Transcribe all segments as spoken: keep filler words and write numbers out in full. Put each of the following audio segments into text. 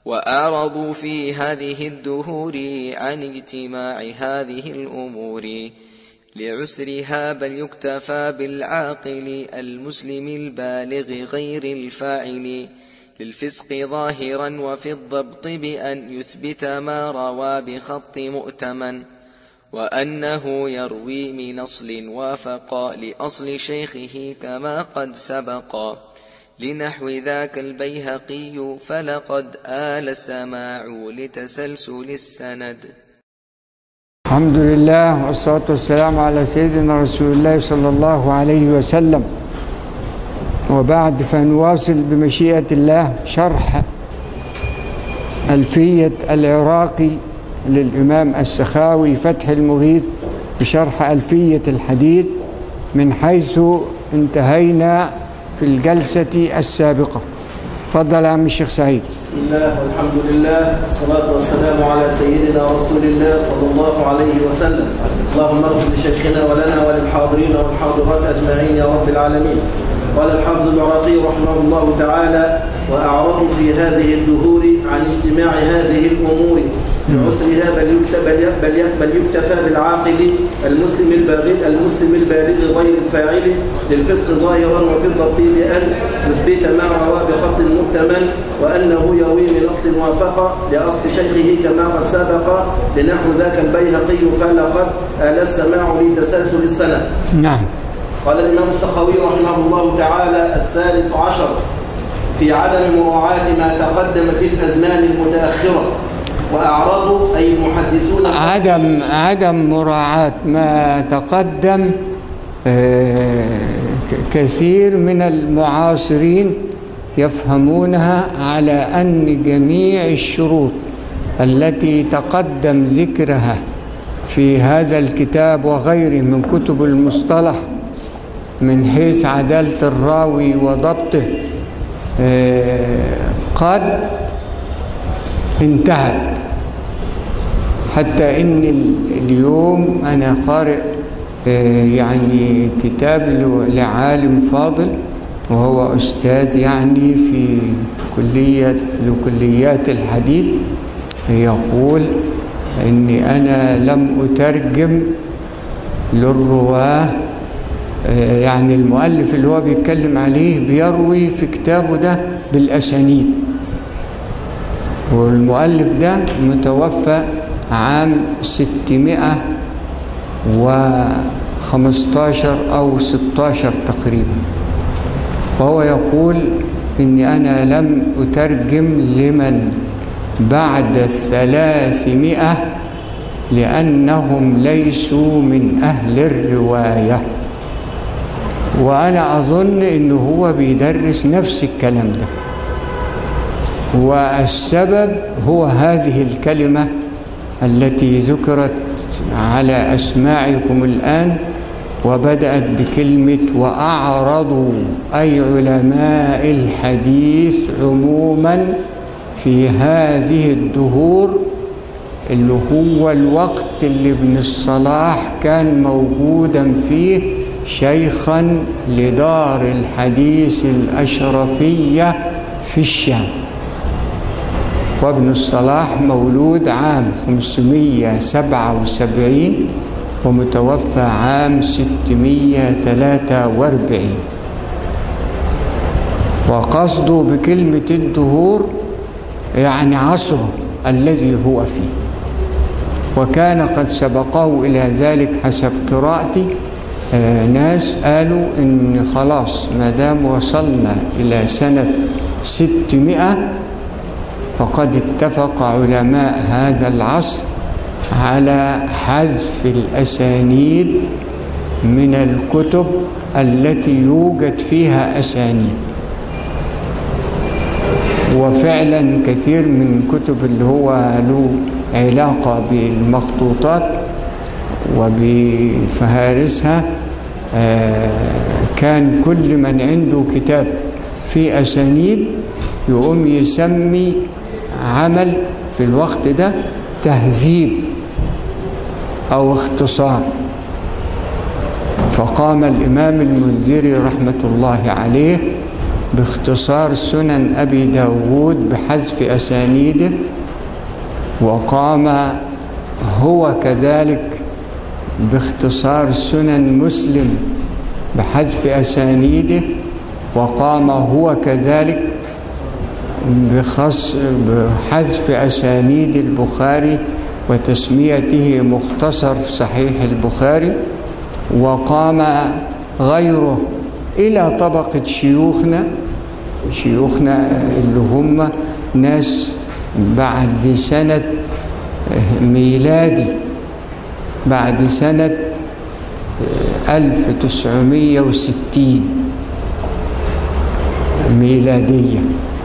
وأعرضوا في هذه الدهور عن اجتماع هذه الأمور لعسرها، بل يكتفى بالعاقل المسلم البالغ غير الفاعل للفسق ظاهرا، وفي الضبط بأن يثبت ما روى بخط مؤتمن، وأنه يروي من أصل وافق لأصل شيخه كما قد سبق، لنحو ذاك البيهقي فلقد آل السماع لتسلسل السند. الحمد لله والصلاة والسلام على سيدنا رسول الله صلى الله عليه وسلم، وبعد فنواصل بمشيئة الله شرح ألفية العراقي للإمام السخاوي فتح المغيث بشرح ألفية الحديث من حيث انتهينا في الجلسة السابقة. تفضل يا عم الشيخ سعيد. بسم الله والحمد لله والصلاة والسلام على سيدنا رسول الله صلى الله عليه وسلم. اللهم اغفر لشيخنا ولنا وللحاضرين والحاضرات أجمعين يا رب العالمين. قال الحافظ العراقي رحمه الله تعالى: وأعرضوا في هذه الدهور عن اجتماع هذه الأمور لعسرها، بل بل بل يكتفى بالعاقل المسلم البالغ المسلم البالغ غير الفاعل للفسق ظاهرا، وفي الضبط بأن يثبت ما روى بخط مؤتمن، وأنه يروي من أصل وافق لأصل شيخه كما قد سبق، لنحو ذاك البيهقي فلقد آل السماع لتسلسل السند. نعم. قال الإمام السخاوي رحمه الله تعالى: الثالث عشر في عدم مراعاة ما تقدم في الأزمان المتأخرة. وأعرضوا أي المحدثون عدم عدم مراعاة ما تقدم. كثير من المعاصرين يفهمونها على أن جميع الشروط التي تقدم ذكرها في هذا الكتاب وغيره من كتب المصطلح من حيث عدالة الراوي وضبطه قد انتهت، حتى إن اليوم أنا قارئ يعني كتاب لعالم فاضل وهو أستاذ يعني في كلية لكليات الحديث، يقول إني أنا لم أترجم للرواه، يعني المؤلف اللي هو بيتكلم عليه بيروي في كتابه ده بالأسانيد، والمؤلف ده متوفى عام ستمائة وخمسة عشر أو ستة عشر تقريبا، فهو يقول إني أنا لم أترجم لمن بعد الثلاثمائة لأنهم ليسوا من أهل الرواية. وأنا أظن إنه هو بيدرس نفس الكلام ده، والسبب هو هذه الكلمة التي ذكرت على أسماعكم الآن، وبدأت بكلمة وأعرضوا، أي علماء الحديث عموما في هذه الدهور اللي هو الوقت اللي ابن الصلاح كان موجودا فيه شيخا لدار الحديث الأشرفية في الشام. وابن الصلاح مولود عام خمسمائة وسبعة وسبعين ومتوفى عام ستمائة وثلاثة وأربعين. وقصده بكلمة الدهور يعني عصره الذي هو فيه، وكان قد سبقه إلى ذلك حسب قراءتي آه ناس قالوا إن خلاص ما دام وصلنا إلى سنة ستمائة فقد اتفق علماء هذا العصر على حذف الأسانيد من الكتب التي يوجد فيها أسانيد. وفعلا كثير من كتب اللي هو له علاقة بالمخطوطات وبفهارسها كان كل من عنده كتاب فيه أسانيد يقوم يسمي عمل في الوقت ده تهذيب أو اختصار. فقام الإمام المنذري رحمة الله عليه باختصار سنن أبي داود بحذف أسانيده، وقام هو كذلك باختصار سنن مسلم بحذف أسانيده، وقام هو كذلك بخص بحذف أسانيد البخاري وتسميته مختصر في صحيح البخاري، وقام غيره إلى طبقة شيوخنا شيوخنا اللي هم ناس بعد سنة ميلادي، بعد سنة ألف وتسعمائة وستين ميلادية.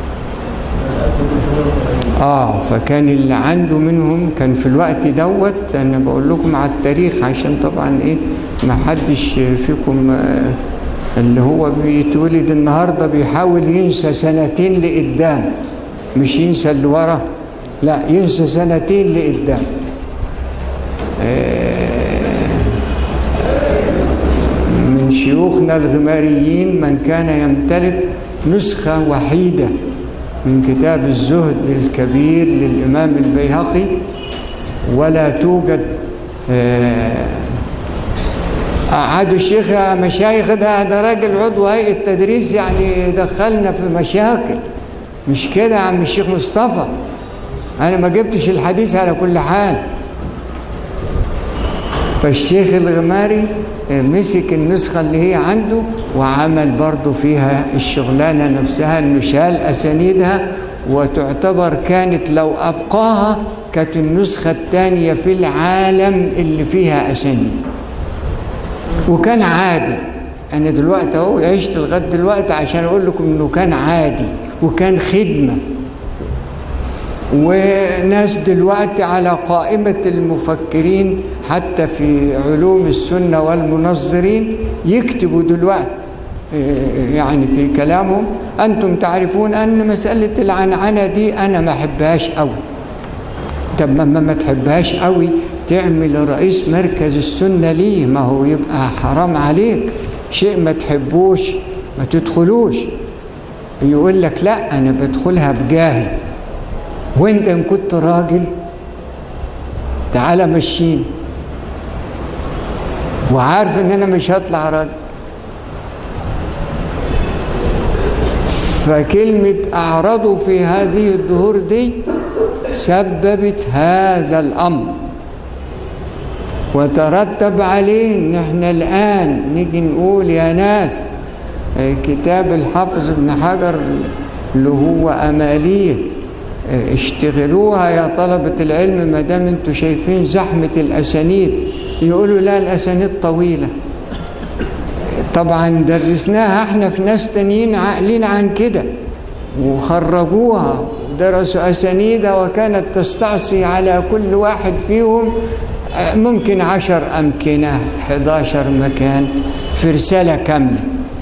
آه فكان اللي عنده منهم كان في الوقت دوت، أنا بقول لكم على التاريخ عشان طبعا إيه ما حدش فيكم اللي هو بيتولد النهاردة بيحاول ينسى سنتين لقدام، مش ينسى اللي ورا، لا ينسى سنتين لقدام. من شيوخنا الغماريين من كان يمتلك نسخة وحيدة من كتاب الزهد الكبير للإمام البيهقي، ولا توجد. قعدوا الشيخ يا مشايخ ده ده راجل عضو هيئة التدريس يعني دخلنا في مشاكل، مش كده يا عم الشيخ مصطفى، أنا ما جبتش الحديث على كل حال. فالشيخ الغماري مسك النسخة اللي هي عنده وعمل برضو فيها الشغلانة نفسها، إنه شال أسانيدها، وتعتبر كانت لو أبقاها كانت النسخة الثانية في العالم اللي فيها أسانيد، وكان عادي. أنا دلوقتي أهو عشت لغاية دلوقتي عشان أقول لكم إنه كان عادي وكان خدمة. وناس دلوقتي على قائمة المفكرين حتى في علوم السنة والمنظرين يكتبوا دلوقتي يعني في كلامهم: أنتم تعرفون أن مسألة العنعنة دي أنا ما أحبهاش قوي. طب ما ما تحبهاش قوي تعمل رئيس مركز السنة ليه؟ ما هو يبقى حرام عليك، شيء ما تحبوش ما تدخلوش. يقول لك لا أنا بدخلها بجاهي، وانت ان كنت راجل تعالى مشيني، وعارف ان انا مش هطلع راجل. فكلمة أعرضوا في هذه الدهور دي سببت هذا الأمر، وترتب عليه ان احنا الآن نيجي نقول يا ناس كتاب الحافظ ابن حجر اللي هو أماليه اشتغلوها يا طلبة العلم ما دام انتوا شايفين زحمة الأسانيد. يقولوا لا الأسانيد طويلة. طبعا درسناها احنا في ناس تانيين عاقلين عن كده وخرجوها ودرسوا أسانيدها، وكانت تستعصي على كل واحد فيهم ممكن عشر أمكنة حداشر مكان في رسالة كاملة،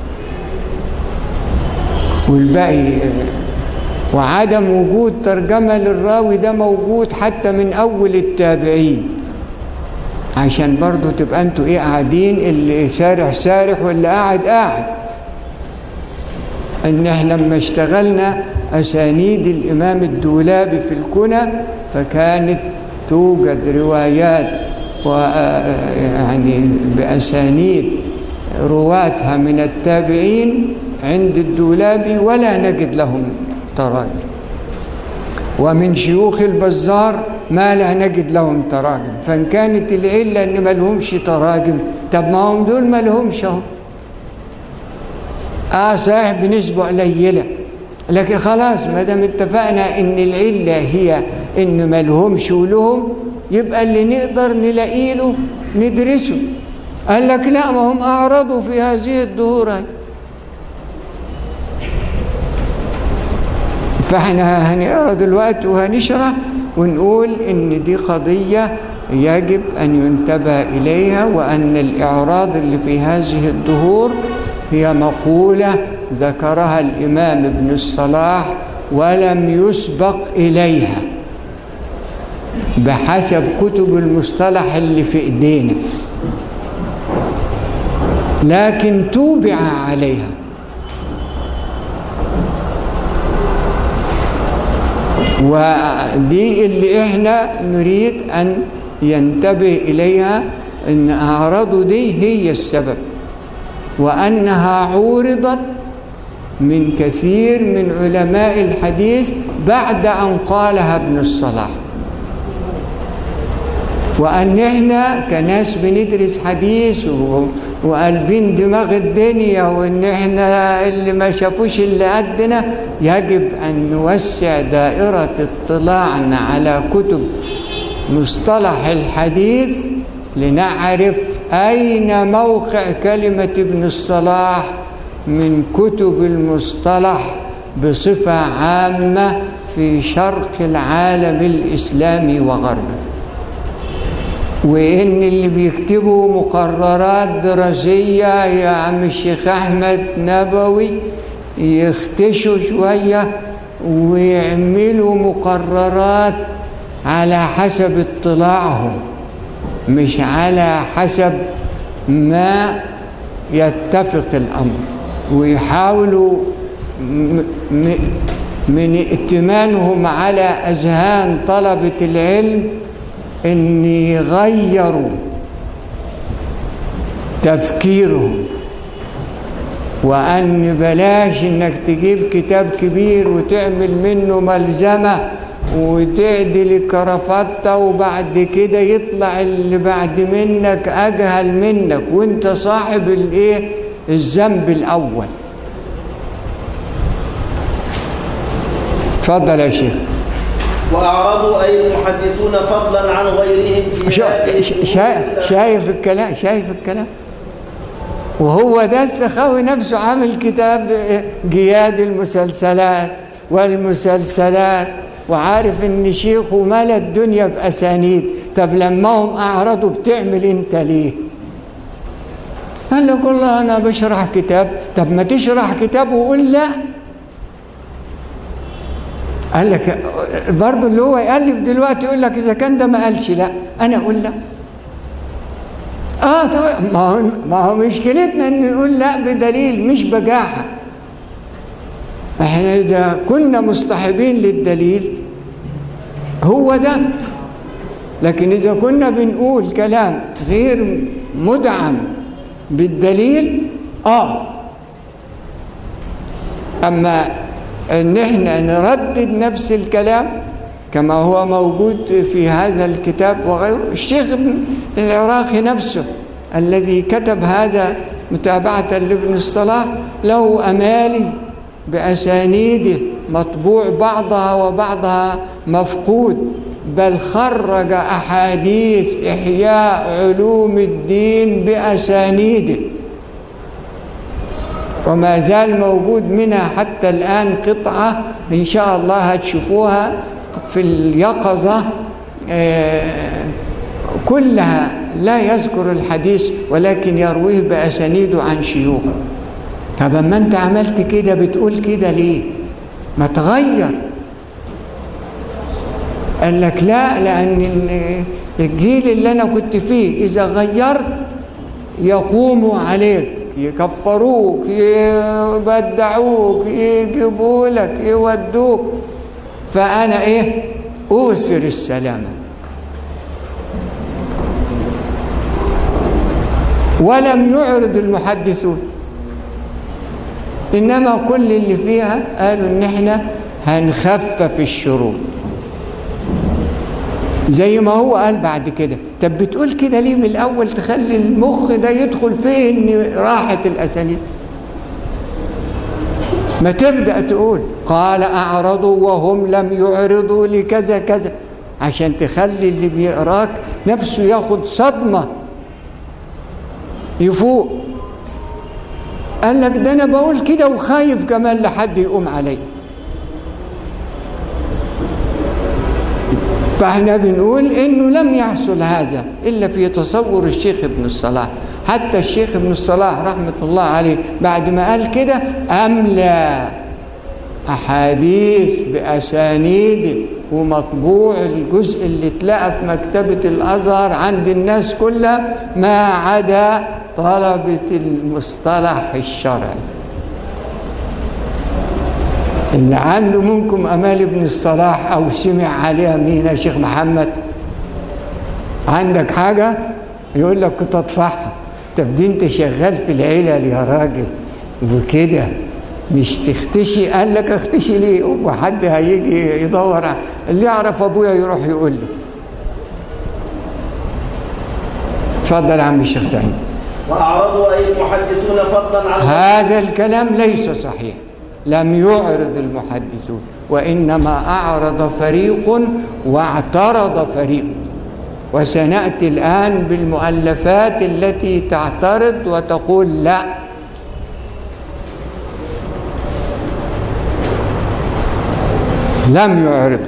والباقي وعدم وجود ترجمة للراوي ده موجود حتى من أول التابعين، عشان برضو تبقى انتوا ايه قاعدين اللي سارح سارح واللي قاعد قاعد. ان احنا لما اشتغلنا أسانيد الإمام الدولابي في الكنى فكانت توجد روايات يعني بأسانيد رواتها من التابعين عند الدولابي ولا نجد لهم تراجم، ومن شيوخ البزار ما لا نجد لهم تراجم. فإن كانت العلة إن ما لهمش تراجم، طب ما هم دول ما لهمش اهو، اه صحيح بنسبة قليلة، لكن خلاص ما دام اتفقنا إن العلة هي إن ما لهمش ولهم، يبقى اللي نقدر نلاقي له ندرسه. قال لك لا ما هم أعرضوا في هذه الدهور. فاحنا هنقرأ دلوقتي وهنشرح ونقول إن دي قضية يجب أن ينتبه إليها، وأن الإعراض اللي في هذه الدهور هي مقولة ذكرها الإمام ابن الصلاح ولم يسبق إليها بحسب كتب المصطلح اللي في إيدينا، لكن توبع عليها. ودي اللي احنا نريد أن ينتبه إليها، أن أعرضوا دي هي السبب، وأنها عورضت من كثير من علماء الحديث بعد أن قالها ابن الصلاح، وأن إحنا كناس بندرس حديث وقلبين دماغ الدنيا، وإن إحنا اللي ما شافوش اللي قدنا يجب أن نوسع دائرة اطلاعنا على كتب مصطلح الحديث لنعرف أين موقع كلمة ابن الصلاح من كتب المصطلح بصفة عامة في شرق العالم الإسلامي وغربه، وإن اللي بيكتبوا مقررات دراسية يا عم الشيخ أحمد نبوي يختشوا شوية ويعملوا مقررات على حسب اطلاعهم، مش على حسب ما يتفق الأمر، ويحاولوا من ائتمانهم على أذهان طلبة العلم أن يغيروا تفكيرهم، وأن بلاش أنك تجيب كتاب كبير وتعمل منه ملزمة وتعدل الكرافتة وبعد كده يطلع اللي بعد منك أجهل منك وانت صاحب الايه الذنب الأول. تفضل يا شيخ. وأعرضوا أي المحدثون فضلا عن غيرهم في شا... شايف الكلام شايف الكلام وهو ده السخاوي نفسه عامل كتاب جياد المسلسلات والمسلسلات، وعارف ان شيخه ملا الدنيا بأسانيد. طب لما هم أعرضوا بتعمل انت ليه؟ قال لك والله أنا بشرح كتاب. طب ما تشرح كتاب وقول لا. قال لك برضه اللي هو يألف دلوقتي يقول لك إذا كان ده ما قالش لا أنا أقول لا. آه ما هو ما هو مشكلتنا إن نقول لا بدليل مش بجاحة. إحنا إذا كنا مصطحبين للدليل هو ده، لكن إذا كنا بنقول كلام غير مدعم بالدليل آه أما ان احنا نردد نفس الكلام كما هو موجود في هذا الكتاب وغيره. الشيخ ابن العراقي نفسه الذي كتب هذا متابعة لابن الصلاح له أمالي بأسانيده مطبوع بعضها وبعضها مفقود، بل خرج أحاديث إحياء علوم الدين بأسانيده وما زال موجود منها حتى الآن قطعة إن شاء الله هتشوفوها في اليقظة كلها لا يذكر الحديث ولكن يرويه بأسانيده عن شيوخه. طب اما انت عملت كده بتقول كده ليه؟ ما تغير. قال لك لا، لأن الجيل اللي أنا كنت فيه إذا غيرت يقوموا عليك يكفروك يبدعوك يجيبوا لك يودوك، فأنا إيه أوثر السلامة. ولم يعرض المحدثون، إنما كل اللي فيها قالوا إن إحنا هنخفف الشروط زي ما هو قال بعد كده. طب بتقول كده ليه من الأول؟ تخلي المخ ده يدخل فين راحة الأسانيد. ما تبدأ تقول قال أعرضوا وهم لم يعرضوا لكذا كذا عشان تخلي اللي بيقراك نفسه ياخد صدمة يفوق. قال لك ده أنا بقول كده وخايف كمان لحد يقوم علي. فاحنا بنقول انه لم يحصل هذا الا في تصور الشيخ ابن الصلاح. حتى الشيخ ابن الصلاح رحمة الله عليه بعد ما قال كده املى احاديث باسانيد ومطبوع الجزء اللي اتلقى في مكتبة الازهر عند الناس كلها ما عدا طلبة المصطلح الشرعي اللي عنده منكم أمال ابن الصلاح أو سمع عليها مين يا شيخ محمد؟ عندك حاجة؟ يقول لك كنت أطفحها. طب دي أنت شغال في العلل يا راجل وكده مش تختشي. قال لك اختشي ليه؟ وحد هيجي يدور اللي يعرف أبويا يروح يقول له. اتفضل يا عم الشيخ سعيد. وأعرضوا أي المحدثون فضلا عن هذا الكلام ليس صحيح. لم يعرض المحدثون، وإنما أعرض فريق واعترض فريق. وسنأتي الآن بالمؤلفات التي تعترض وتقول لا. لم يعرض،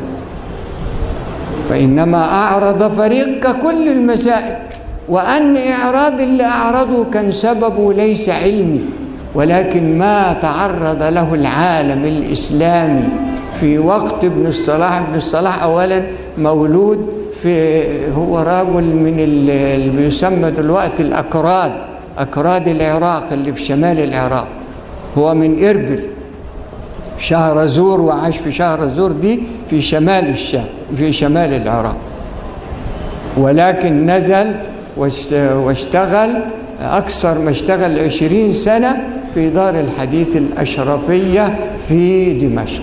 فإنما أعرض فريق ككل المسائل. وأن إعراض اللي أعرضه كان سببه ليس علمي، ولكن ما تعرض له العالم الإسلامي في وقت ابن الصلاح. ابن الصلاح أولا مولود في هو رجل من اللي بيسمى دلوقتي الأكراد، أكراد العراق اللي في شمال العراق. هو من إربل شهر زور، وعاش في شهر زور دي في شمال الشام في شمال العراق، ولكن نزل واشتغل أكثر ما اشتغل عشرين سنة في دار الحديث الأشرفية في دمشق،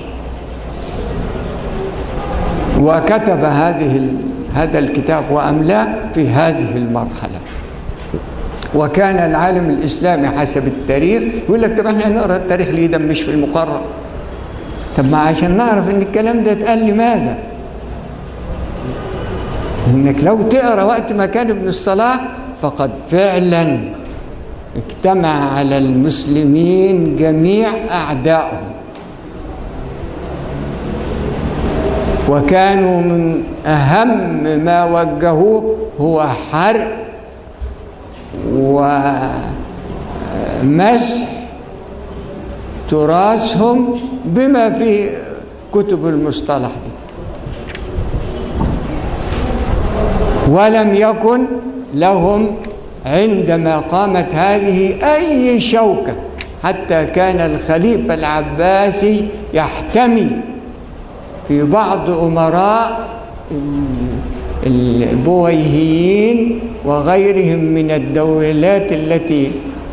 وكتب هذه هذا الكتاب وأملاه في هذه المرحلة. وكان العالم الإسلامي حسب التاريخ يقول لك طب احنا نقرأ التاريخ ليه ده مش في المقرر؟ طب ما عشان نعرف ان الكلام ده اتقال لماذا؟ انك لو تقرأ وقت ما كان ابن الصلاح فقد فعلا اجتمع على المسلمين جميع أعدائهم، وكانوا من أهم ما وجهوه هو حرق ومسح تراثهم بما في كتب المصطلح دي. ولم يكن لهم عندما قامت هذه أي شوكة، حتى كان الخليفة العباسي يحتمي في بعض أمراء البويهيين وغيرهم من الدولات التي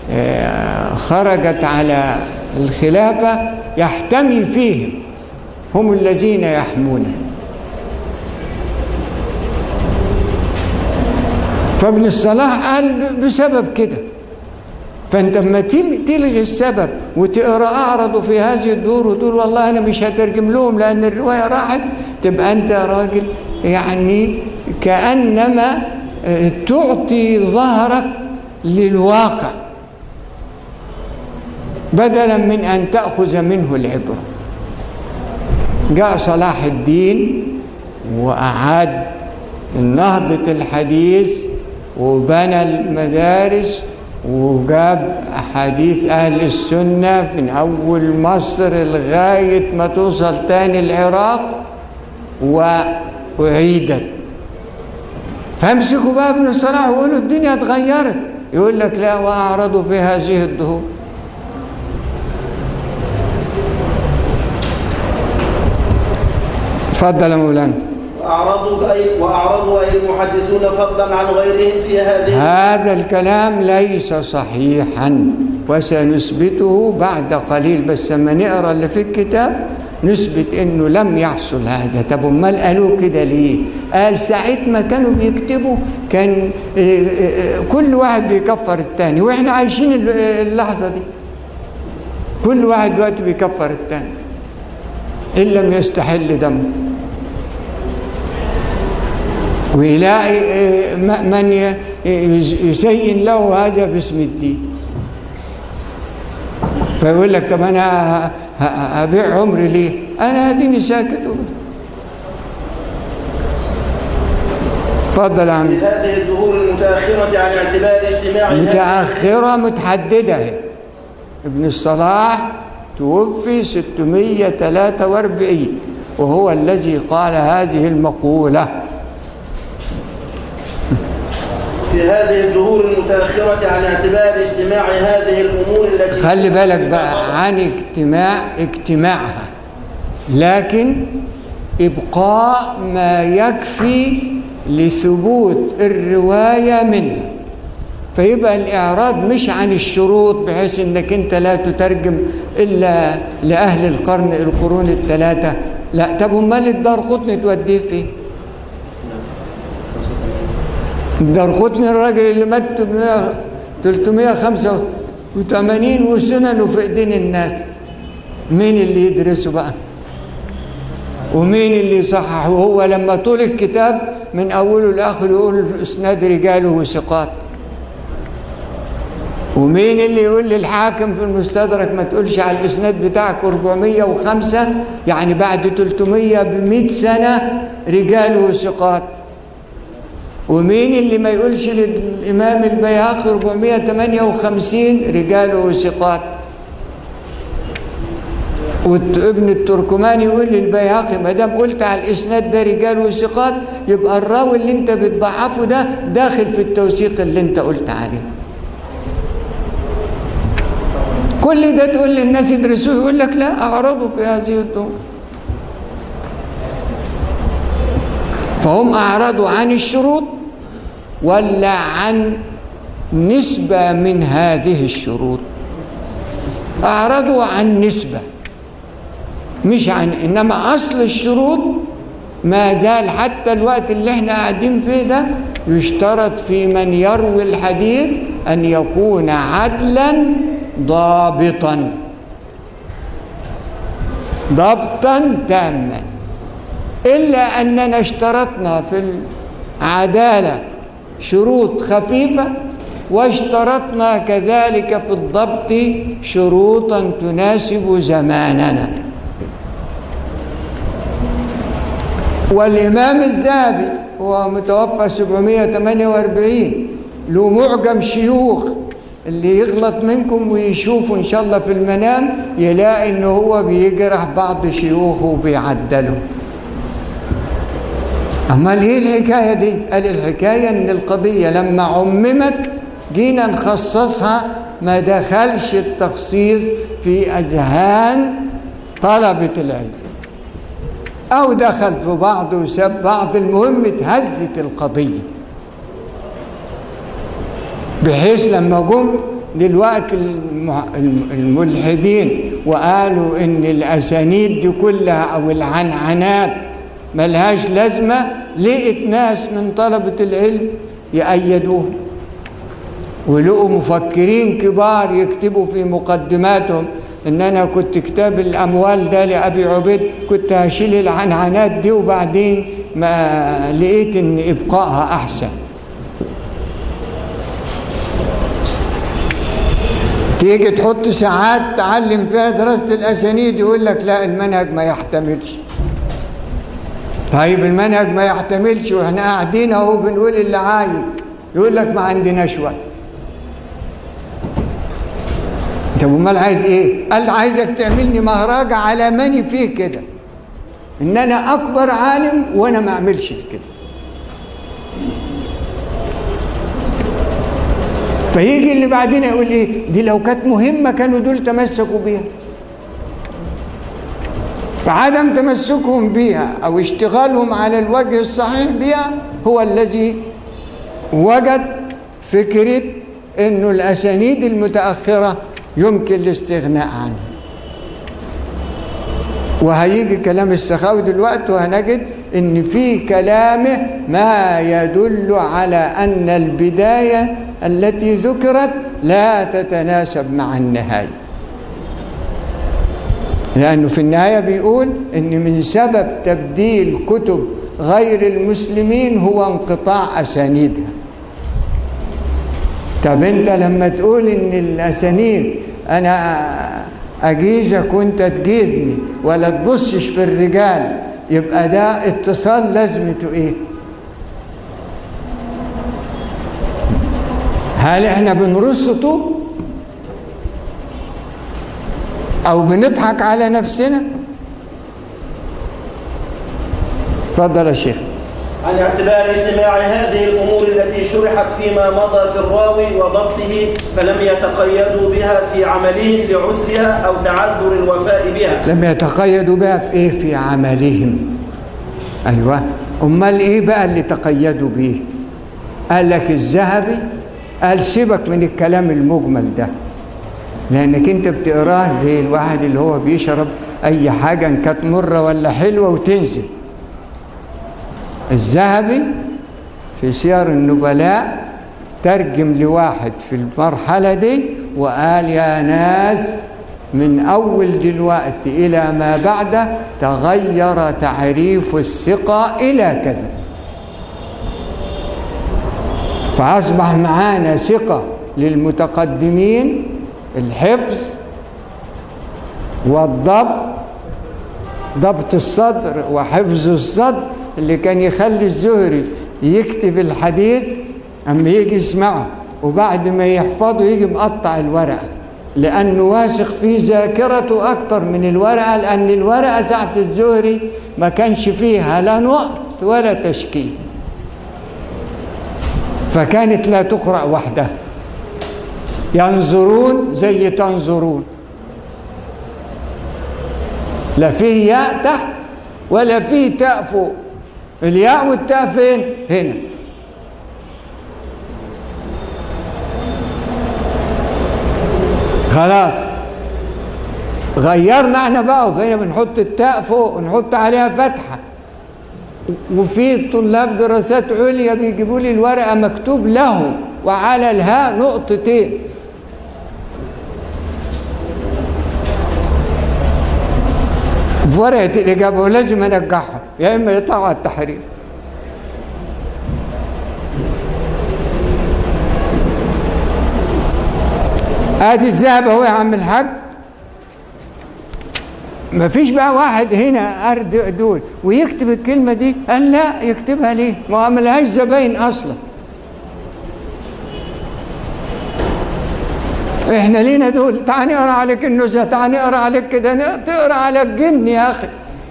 خرجت على الخلافة، يحتمي فيهم، هم الذين يحمونه. فابن الصلاح قال بسبب كده. فانت لما تلغي السبب وتقرا اعرضوا في هذه الدور وتقول والله انا مش هترجم لهم لان الروايه راحت، تبقى انت راجل يعني كانما تعطي ظهرك للواقع بدلا من ان تاخذ منه العبره. جاء صلاح الدين واعاد نهضه الحديث وبنى المدارس وجاب أحاديث أهل السنة من أول مصر لغاية ما توصل تاني العراق وأعيدت. فامسكوا بقى ابن الصلاح ويقولوا الدنيا اتغيرت، يقول لك لا وأعرضوا في هذه الدهور. تفضل يا مولانا. وأعرضوا أي وأعرضوا أي المحدثون فضلا عن غيرهم في هذه. هذا الكلام ليس صحيحا وسنثبته بعد قليل، بس لما نقرا اللي في الكتاب نثبت انه لم يحصل هذا. طب امال قالوا كده ليه؟ قال ساعة ما كانوا بيكتبوا كان كل واحد بيكفر الثاني، واحنا عايشين اللحظة دي كل واحد دلوقتي بيكفر الثاني ان لم يستحل دمه، ويلاقي من يزين له هذا باسم الدين. فيقول لك طب انا هبيع عمري ليه؟ انا اديني ساكت. اتفضل يا عم. في هذه الظهور المتاخره عن اعتبار اجتماع متاخره متحدده. ابن الصلاح توفي ستمائة وثلاثة وأربعين وهو الذي قال هذه المقوله. في هذه الظهور المتاخره عن اعتبار اجتماع هذه الامور التي خلي بالك بقى عن اجتماع اجتماعها لكن إبقاء ما يكفي لثبوت الرواية منها. فيبقى الإعراض مش عن الشروط بحيث أنك أنت لا تترجم إلا لأهل القرن القرون الثلاثة، لا. طب أمال الدارقطني توديه فيه؟ الدارقطني الراجل اللي مات ثلاثمائة وخمسة وثمانين وسننه في ايدين الناس، مين اللي يدرسه بقى؟ ومين اللي يصححه؟ وهو لما طول الكتاب من اوله لاخره يقول الاسناد رجاله وثقات. ومين اللي يقول للحاكم في المستدرك ما تقولش على الاسناد بتاعك أربعمائة وخمسة يعني بعد ثلاثمائة بمئة سنه رجاله وثقات؟ ومين اللي ما يقولش للإمام البيهقي أربعمائة وثمانية وخمسين رجاله وثقات؟ وابن التركماني يقول للبيهقي ما دام قلت على الإسناد ده رجال وثقات يبقى الراوي اللي أنت بتضعفه ده داخل في التوثيق اللي أنت قلت عليه. كل ده تقول للناس يدرسوه، يقول لك لا أعرضوا في هذه الدور. فهم أعرضوا عن الشروط ولا عن نسبة من هذه الشروط؟ أعرضوا عن نسبة مش عن، إنما أصل الشروط ما زال حتى الوقت اللي احنا قاعدين فيه ده يشترط في من يروي الحديث أن يكون عدلا ضابطا ضبطا تاما، إلا أننا اشترطنا في العدالة شروط خفيفة واشترطنا كذلك في الضبط شروطا تناسب زماننا. والإمام الذهبي هو متوفى سبعمائة وثمانية وأربعين له معجم شيوخ، اللي يغلط منكم ويشوفوا إن شاء الله في المنام يلاقي إنه هو بيجرح بعض شيوخه وبيعدله. أمال إيه الحكاية دي؟ قال الحكاية إن القضية لما عممت جينا نخصصها، ما دخلش التخصيص في أذهان طلبة العلم أو دخل في بعض وساب بعض، المهم اتهزت القضية بحيث لما جم دلوقتي الملحدين وقالوا إن الأسانيد دي كلها أو العنعنات ملهاش لازمة، لقيت ناس من طلبة العلم يأيدوه، ولقوا مفكرين كبار يكتبوا في مقدماتهم إن أنا كنت كتاب الأموال ده لأبي عبيد كنت هشيل العنعنات دي وبعدين ما لقيت إن إبقائها أحسن. تيجي تحط ساعات تعلم فيها دراسة الأسانيد يقول لك لا المنهج ما يحتملش. طيب المنهج ما يحتملش واحنا قاعدين اهو بنقول اللي عايز، يقول لك ما عندناش وقت. طب امال عايز ايه؟ قال عايزك تعملني مهرجة على ماني فيه كده، ان انا اكبر عالم وانا ما اعملش كده. فيجي اللي بعدين يقول ايه؟ دي لو كانت مهمة كانوا دول تمسكوا بيها. فعدم تمسكهم بها أو اشتغالهم على الوجه الصحيح بها هو الذي وجد فكرة إنه الأسانيد المتأخرة يمكن الاستغناء عنها. وهيجي كلام السخاوي دلوقتي وهنجد إن في كلامه ما يدل على أن البداية التي ذكرت لا تتناسب مع النهاية، لأنه في النهاية بيقول إن من سبب تبديل كتب غير المسلمين هو انقطاع أسانيدها. طب أنت لما تقول إن الأسانيد أنا أجيزك وأنت تجيزني ولا تبصش في الرجال، يبقى ده اتصال لازمته إيه؟ هل إحنا بنرص طوب أو بنضحك على نفسنا؟ اتفضل يا شيخ. عن اعتبار اجتماع هذه الأمور التي شرحت فيما مضى في الراوي وضبطه، فلم يتقيدوا بها في عملهم لعسرها أو تعذر الوفاء بها. لم يتقيدوا بها في إيه؟ في عملهم. أيوة، أمال إيه بقى اللي تقيدوا به؟ قال لك الذهبي قال سيبك من الكلام المجمل ده، لأنك أنت بتقراه زي الواحد اللي هو بيشرب أي حاجة إن كانت مرة ولا حلوة وتنزل. الذهبي في سير النبلاء ترجم لواحد في المرحلة دي وقال يا ناس من أول دلوقتي إلى ما بعده تغير تعريف الثقة إلى كذا، فأصبح معانا ثقة للمتقدمين الحفظ والضبط، ضبط الصدر وحفظ الصدر، اللي كان يخلي الزهري يكتب الحديث أما يجي يسمعه وبعد ما يحفظه يجي مقطع الورقة، لأنه واثق في ذاكرته أكتر من الورقة، لأن الورقة ساعة الزهري ما كانش فيها لا نقط ولا تشكيل، فكانت لا تقرأ وحدها. ينظرون زي تنظرون، لا فيه ياء تحت ولا فيه تاء فوق، الياء والتاء فين؟ هنا. خلاص غيرنا احنا بقى وبقينا بنحط التاء فوق ونحط عليها فتحة، وفي طلاب دراسات عليا بيجيبوا لي الورقة مكتوب له وعلى الهاء نقطتين. في ورقة الإجابة ولازم أنجحها يا إما يطلعوا على التحرير. ادي الذهب اهو يا عم الحاج. مفيش بقى واحد هنا ارد دول ويكتب الكلمه دي، قال لا يكتبها ليه؟ ما عملهاش زباين اصلا. احنا لينا دول، تعال نقرا عليك النزهه، تعال نقرا عليك كده، تقرا على الجن يا اخي.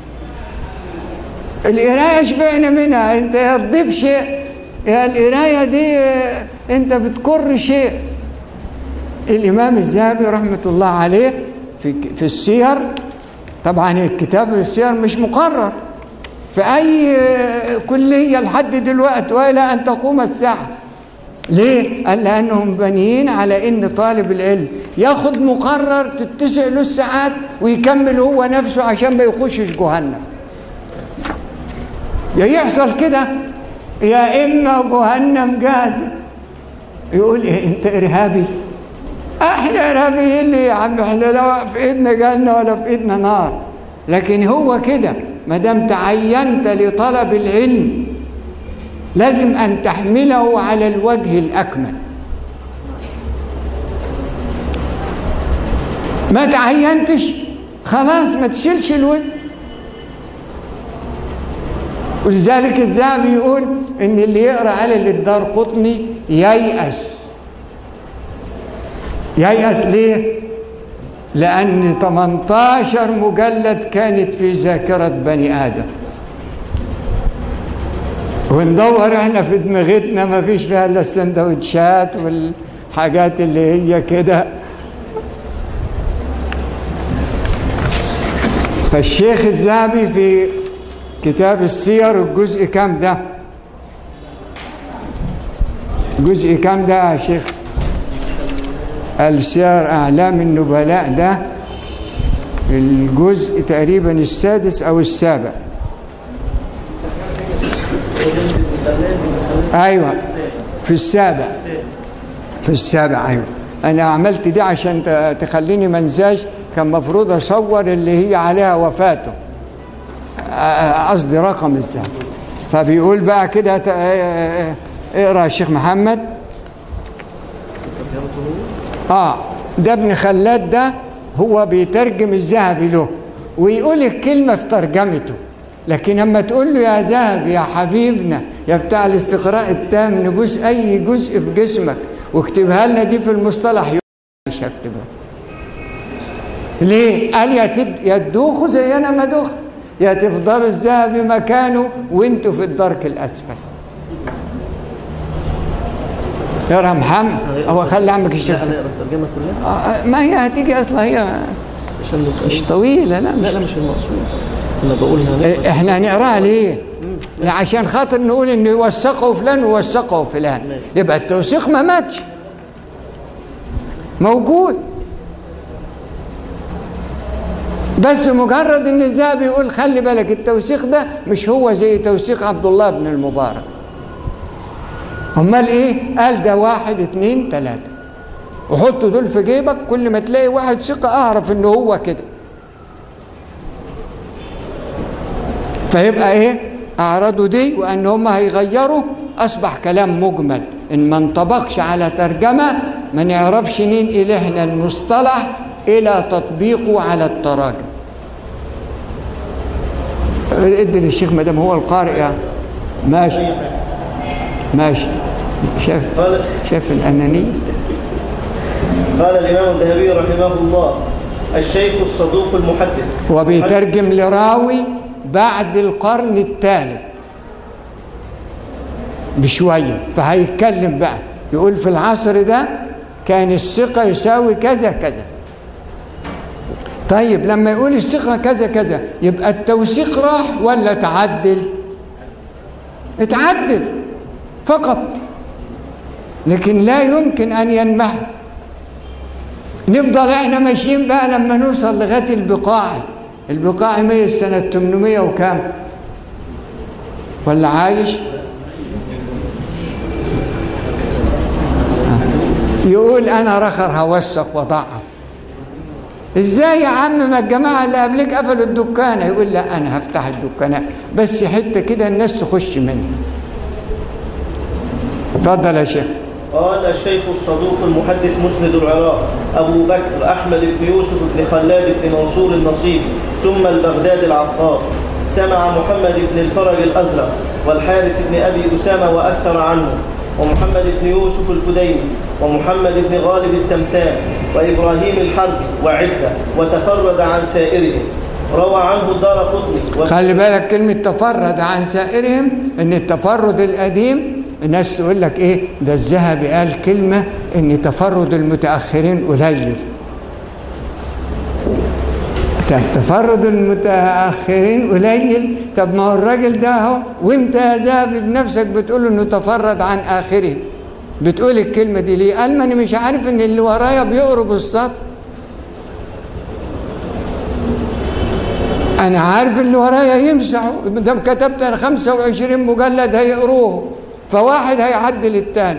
القرايه شبعنا منها، انت يا تضيف شيء يا القرايه دي انت بتكر شيء. الإمام الذهبي رحمة الله عليه في في السير، طبعا الكتاب السير مش مقرر في أي كلية لحد دلوقتي وإلى أن تقوم الساعة. ليه؟ قال لأنهم بنيين على إن طالب العلم ياخد مقرر تتسع له الساعات ويكمل هو نفسه عشان ما يخشش جهنم. يا يحصل كده يا إما جهنم جاهزة. يقول إيه أنت إرهابي؟ احنا ارهابيين ليه يا عم؟ احنا لا في ايدنا جنه ولا في ايدنا نار. لكن هو كده ما دام تعينت لطلب العلم لازم ان تحمله على الوجه الاكمل. ما تعينتش خلاص ما تشيلش الوزن. ولذلك الذهبي يقول ان اللي يقرا على الدارقطني ييأس. ييأس ليه؟ لأن ثمانية عشر مجلد كانت في ذاكرة بني آدم، وندور احنا في دماغتنا ما فيش فيها الا السندوتشات والحاجات اللي هي كده. فالشيخ الذهبي في كتاب السير الجزء كام ده؟ جزء كام ده يا شيخ؟ السير أعلام النبلاء ده الجزء تقريبا السادس أو السابع. أيوة في السابع، في السابع. أيوة أنا عملت دي عشان تخليني منزاج، كان مفروض أصور اللي هي عليها وفاته، قصدي رقم الذهب. فبيقول بقى كده اقرأ يا شيخ محمد. اه ده ابن خلاد ده هو بيترجم الذهبي له ويقول الكلمة في ترجمته، لكن لما تقول له يا ذهبي يا حبيبنا يا بتاع الاستقراء التام نبوس اي جزء في جسمك واكتبها لنا دي في المصطلح، يقول مش هكتبها. ليه؟ قال يا تد يا تدوخوا زي انا ما دخت، يا تفضلوا الذهبي مكانه وانتوا في الدرك الاسفل. يا محمد هو خلي عمك الشيخ الترجمه كلها. ما هي هتيجي اصلا هي مش طويله. لا مش, لا, لا مش المقصود، انا بقول احنا هنقراها ليه؟ عشان خاطر نقول ان يوثقه فلان ووثقه فلان، يبقى التوثيق ما ماتش، موجود. بس مجرد ان الذهبي يقول خلي بالك التوثيق ده مش هو زي توثيق عبد الله بن المبارك. امال ايه؟ قال ده واحد اتنين تلاته، وحطوا دول في جيبك، كل ما تلاقي واحد ثقه اعرف ان هو كده. فيبقى ايه؟ اعرضوا دي وان هم هيغيروا، اصبح كلام مجمل، ان ما انطبقش على ترجمه ما نعرفش ننقل احنا المصطلح الى تطبيقه على التراجم. ادي للشيخ مدام هو القارئ يعني. ماشي ماشي. شاف شاف الانانيه. قال الامام الذهبي رحمه الله: الشيخ الصدوق المحدث. وبيترجم لراوي بعد القرن الثالث بشويه، فهيتكلم بقى يقول في العصر ده كان الثقه يساوي كذا كذا. طيب لما يقول الثقه كذا كذا يبقى التوثيق راح ولا تعدل؟ اتعدل فقط، لكن لا يمكن ان ينمح. نفضل احنا ماشيين بقى لما نوصل لغايه البقاعي. البقاعي ميت سنه ثمانمائة وكام؟ ولا عايش؟ يقول انا رخر هوثق وضعف. ازاي يا عم؟ ما الجماعه اللي قبلك قفلوا الدكانه. يقول لا انا هفتح الدكانه بس حته كده الناس تخش منها. اتفضل يا شيخ. قال الشيخ الصدوق المحدث مسند العراق أبو بكر أحمد بن يوسف بن خلاد بن منصور النصيبي ثم البغداد العطار، سمع محمد بن الفرج الأزرق والحارث بن أبي أسامة وأكثر عنه، ومحمد بن يوسف الفديمي، ومحمد بن غالب التمتام، وإبراهيم الحربي وعدة، وتفرد عن سائرهم. روى عنه الدارقطني. خلي بالك كلمة تفرد عن سائرهم، إن التفرد القديم الناس تقول لك ايه ده الذهبي قال كلمه ان تفرد المتاخرين قليل. تفرد المتاخرين قليل؟ طب ما هو الراجل ده اهو، وانت يا ذهبي بنفسك بتقول انه تفرد عن اخره. بتقول الكلمه دي ليه؟ قال ما انا مش عارف ان اللي ورايا بيقروا بالسطر. انا عارف اللي ورايا يمسحوا، ده كتبت انا خمسة وعشرين مجلد هيقروه، فواحد هيعدل الثاني.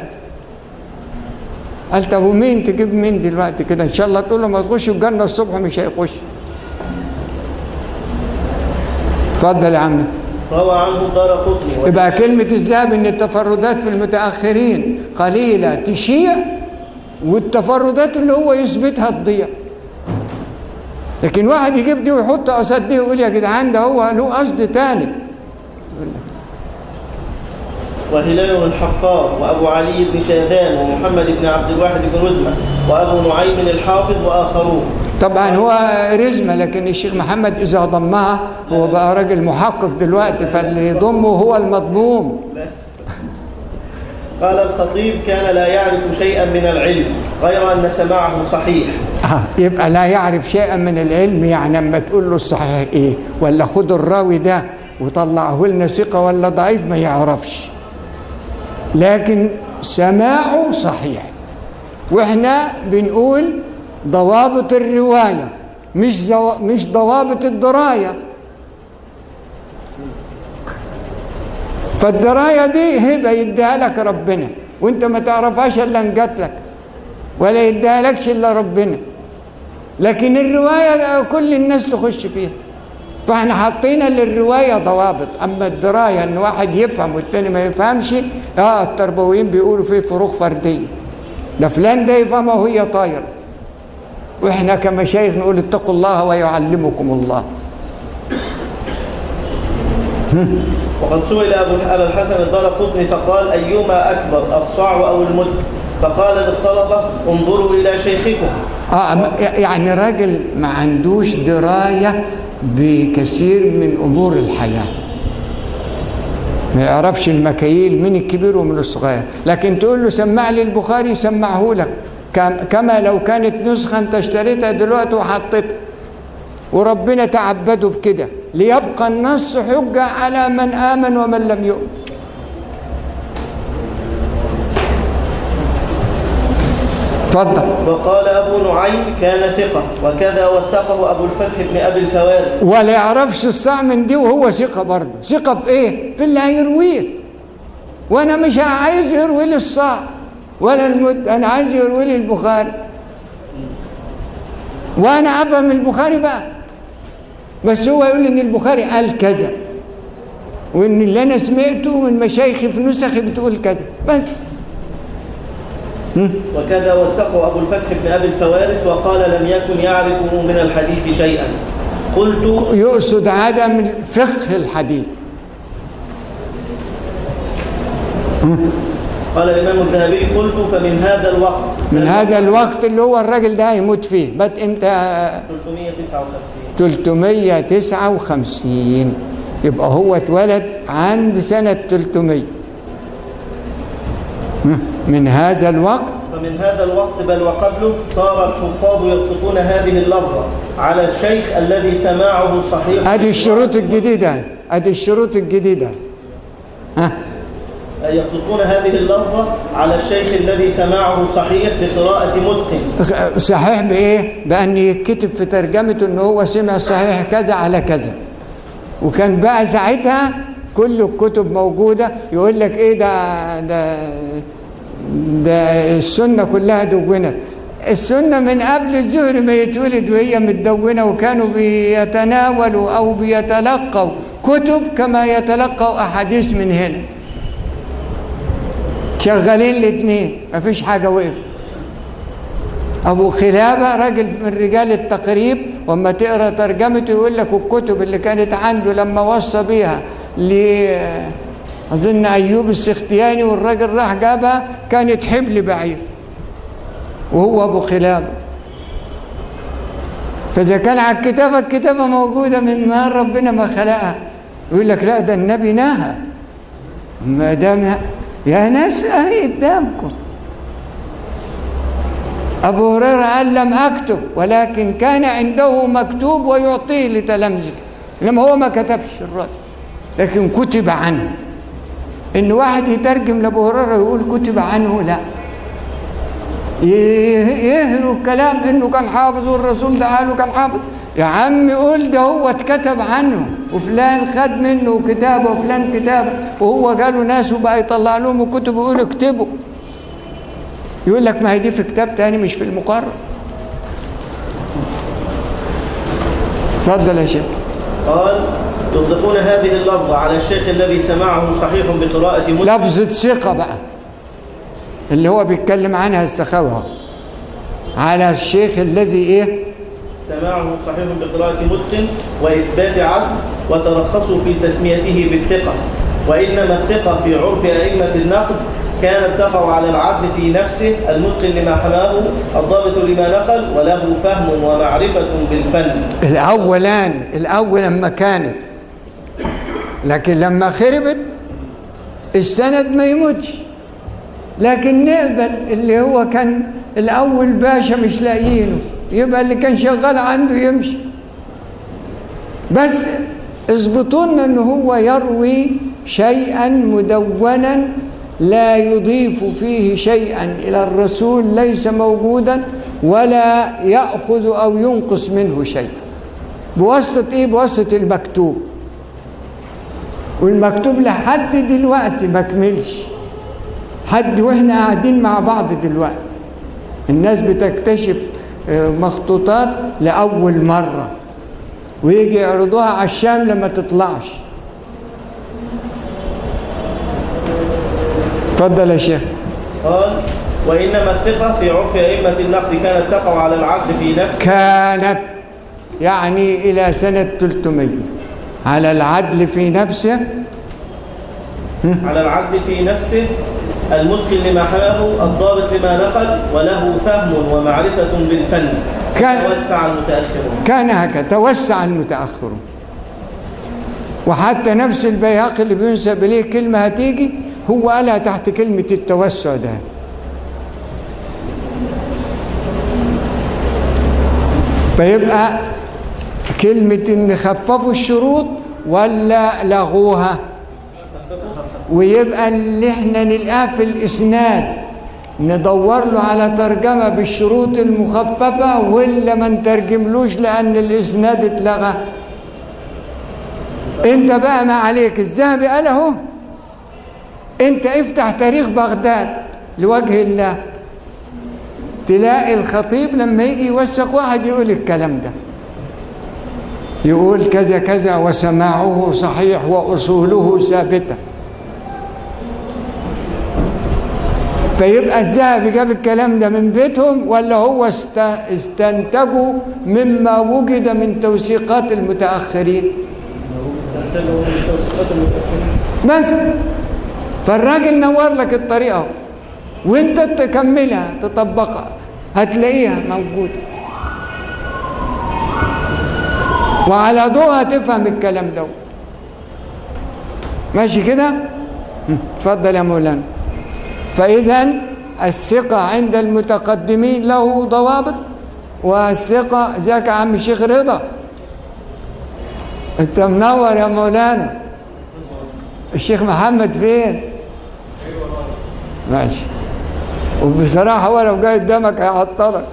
قال طب ومين تجيب مين دلوقتي كده؟ ان شاء الله تقول له ما تخشوا الجنه الصبح مش هيخش. اتفضل يا عم. روى عنه الدارقطني. يبقى كلمه الذهب ان التفردات في المتاخرين قليله تشيع، والتفردات اللي هو يثبتها تضيع. لكن واحد يجيب دي ويحط قصاد دي ويقول يا جدعان ده هو له قصد تاني. وهلال الحفار وأبو علي بن شاذان ومحمد بن عبد الواحد بن رزمة وأبو نعيم الحافظ وآخرون. طبعا هو رزمة، لكن الشيخ محمد إذا ضمها هو بقى راجل محقق دلوقتي، فاللي يضمه هو المضموم. قال الخطيب كان لا يعرف شيئا من العلم غير أن سماعه صحيح. آه يبقى لا يعرف شيئا من العلم، يعني لما تقول له الصحيح إيه ولا خد الراوي ده وطلعه لنا ثقة ولا ضعيف ما يعرفش، لكن سماعه صحيح. واحنا بنقول ضوابط الرواية مش زو... مش ضوابط الدراية. فالدراية دي هبة يديها لك ربنا، وانت ما تعرفهاش الا ان جات لك، ولا يديها لكش الا ربنا. لكن الرواية كل الناس تخش فيها، فاحنا حاطين للروايه ضوابط. اما الدرايه ان واحد يفهم والتاني ما يفهمش، اه التربويين بيقولوا فيه فروق فرديه، ده فلان ده يفهمها وهي طايره، واحنا كمشايخ نقول اتقوا الله ويعلمكم الله. وقد سئل ابو الحسن الدارقطني فقال ايما اكبر الصاع او المد؟ فقال للطلبه انظروا الى شيخكم. اه يعني راجل ما عندوش درايه بكثير من أمور الحياة، ما يعرفش المكاييل من الكبير ومن الصغير، لكن تقول له سمع لي البخاري يسمعه لك كما لو كانت نسخة انت اشتريتها دلوقتي وحطيتها. وربنا تعبده بكده ليبقى النص حجة على من آمن ومن لم يؤمن. اتفضل. وقال أبو نعيم كان ثقة، وكذا وثقه أبو الفتح بن أبي الفوارس. ولا يعرفش الصاع من دي وهو ثقة برضه. ثقة في إيه؟ في اللي هيرويه. وأنا مش عايز يروي لي الصاع ولا المد، أنا عايز يروي لي البخاري، وأنا أفهم البخاري بقى، بس هو يقول إن البخاري قال كذا، وإن اللي أنا سمعته من مشايخي في نسخي بتقول كذا بس. وكذا وثقه أبو الفتح بن أبي الفوارس وقال لم يكن يعرفه من الحديث شيئا. قلت يقصد عدم فقه الحديث. قال الإمام الذهبي قلت فمن هذا الوقت، من هذا الوقت اللي هو الراجل ده هيموت فيه، بات امتى؟ ثلاثمائة وتسعة وخمسين. يبقى هو اتولد عند سنة ثلاثمائة. من هذا الوقت، فمن هذا الوقت بل وقبله صار الحفاظ يطلقون هذه اللفظة على الشيخ الذي سماعه صحيح. ادي الشروط الجديدة، ادي الشروط الجديدة. ها، يطلقون هذه اللفظة على الشيخ الذي سماعه صحيح بقراءة متقن. صحيح بإيه؟ بأن يكتب في ترجمته أنه هو سمع صحيح كذا على كذا. وكان بقى ساعتها كل الكتب موجودة، يقول لك إيه ده ده ده السنة كلها دونت. السنة من قبل الزهري ما يتولد وهي متدونة، وكانوا بيتناولوا أو بيتلقوا كتب كما يتلقوا أحاديث من هنا. شغالين الاثنين، مفيش حاجة وقف. أبو خلابة راجل من رجال التقريب، وما تقرأ ترجمته يقول لك الكتب اللي كانت عنده لما وصى بيها ل أظن أيوب السختياني والراجل راح جابها، كانت حبل بعير، وهو أبو خلابة. فإذا كان على الكتابة، الكتابة موجودة من ما ربنا ما خلقها. يقول لك لا ده النبي نهى، ما دام يا ناس اهي قدامكم. ابو هريره قال لم اكتب، ولكن كان عنده مكتوب ويعطيه لتلامذته، انما هو ما كتبش الرد، لكن كتب عنه. ان واحد يترجم لابو هريره يقول كتب عنه، لا، يهروا الكلام انه كان حافظ والرسول ده قاله كان حافظ. يا عم قول ده هو اتكتب عنه، وفلان خد منه كتابه وفلان كتابه، وهو قالوا ناس وبقى يطلع لهم الكتب ويقول اكتبوا. يقول لك ما هي دي في كتاب تاني مش في المقرر. اتفضل يا شيخ. قال يطلقون هذه اللفظة على الشيخ الذي سماعه صحيح بقراءة مسلم. لفظة ثقة بقى اللي هو بيتكلم عنها السخاوي، على الشيخ الذي ايه؟ سماعه صحيح بقراءة متقن وإثبات عدل، وترخصوا في تسميته بالثقة. وإنما الثقة في عرف أئمة النقد كانت تقع على العدل في نفسه، المتقن لما حماه، الضابط لما نقل، وله فهم ومعرفة بالفن. الأولان الأول لما كانت، لكن لما خربت السند ما يموتش، لكن نقبل اللي هو كان الأول باشا مش لاقيينه، يبقى اللي كان شغال عنده يمشي. بس اثبتوا لنا ان هو يروي شيئا مدونا لا يضيف فيه شيئا الى الرسول ليس موجودا، ولا ياخذ او ينقص منه شيء. بواسطه ايه؟ بواسطه المكتوب. والمكتوب لحد دلوقتي ما كملش، حد واحنا قاعدين مع بعض دلوقتي الناس بتكتشف مخطوطات لأول مرة، ويجي يعرضوها على الشام لما تطلعش. اتفضل يا شيخ. قال وإنما الثقة في عرف أئمة النقد كانت تقع على العدل في نفسه. كانت يعني إلى سنة ثلاثمائة على العدل في نفسه. على العدل في نفسه، المتقن لما حماه، الضابط لما نقل، وله فهم ومعرفة بالفن. كان توسع المتأخرون كان هكذا، توسع المتأخرون. وحتى نفس البيهقي اللي بينسب إليه كلمة هتيجي هو قالها تحت كلمة التوسع ده. فيبقى كلمة إن خففوا الشروط ولا لغوها، ويبقى اللي احنا نلقاه في الإسناد ندور له على ترجمة بالشروط المخففة ولا ما نترجملوش لأن الإسناد اتلغى. انت بقى ما عليك، الذهبي قال اهو، انت افتح تاريخ بغداد لوجه الله تلاقي الخطيب لما يجي يوثق واحد يقول الكلام ده، يقول كذا كذا وسماعه صحيح وأصوله ثابتة. فيبقى الذهبي جاب الكلام ده من بيتهم ولا هو استنتجوا مما وجد من توثيقات المتأخرين؟ بس فالراجل نور لك الطريقة وانت تكملها تطبقها هتلاقيها موجودة، وعلى ضوءها تفهم الكلام ده. ماشي كده؟ اتفضل يا مولانا. فإذا الثقة عند المتقدمين له ضوابط، والثقة ذاك يا عم الشيخ رضا، انت منور يا مولانا. الشيخ محمد فين؟ ماشي. وبصراحة هو لو جاي قدامك هيعطلك.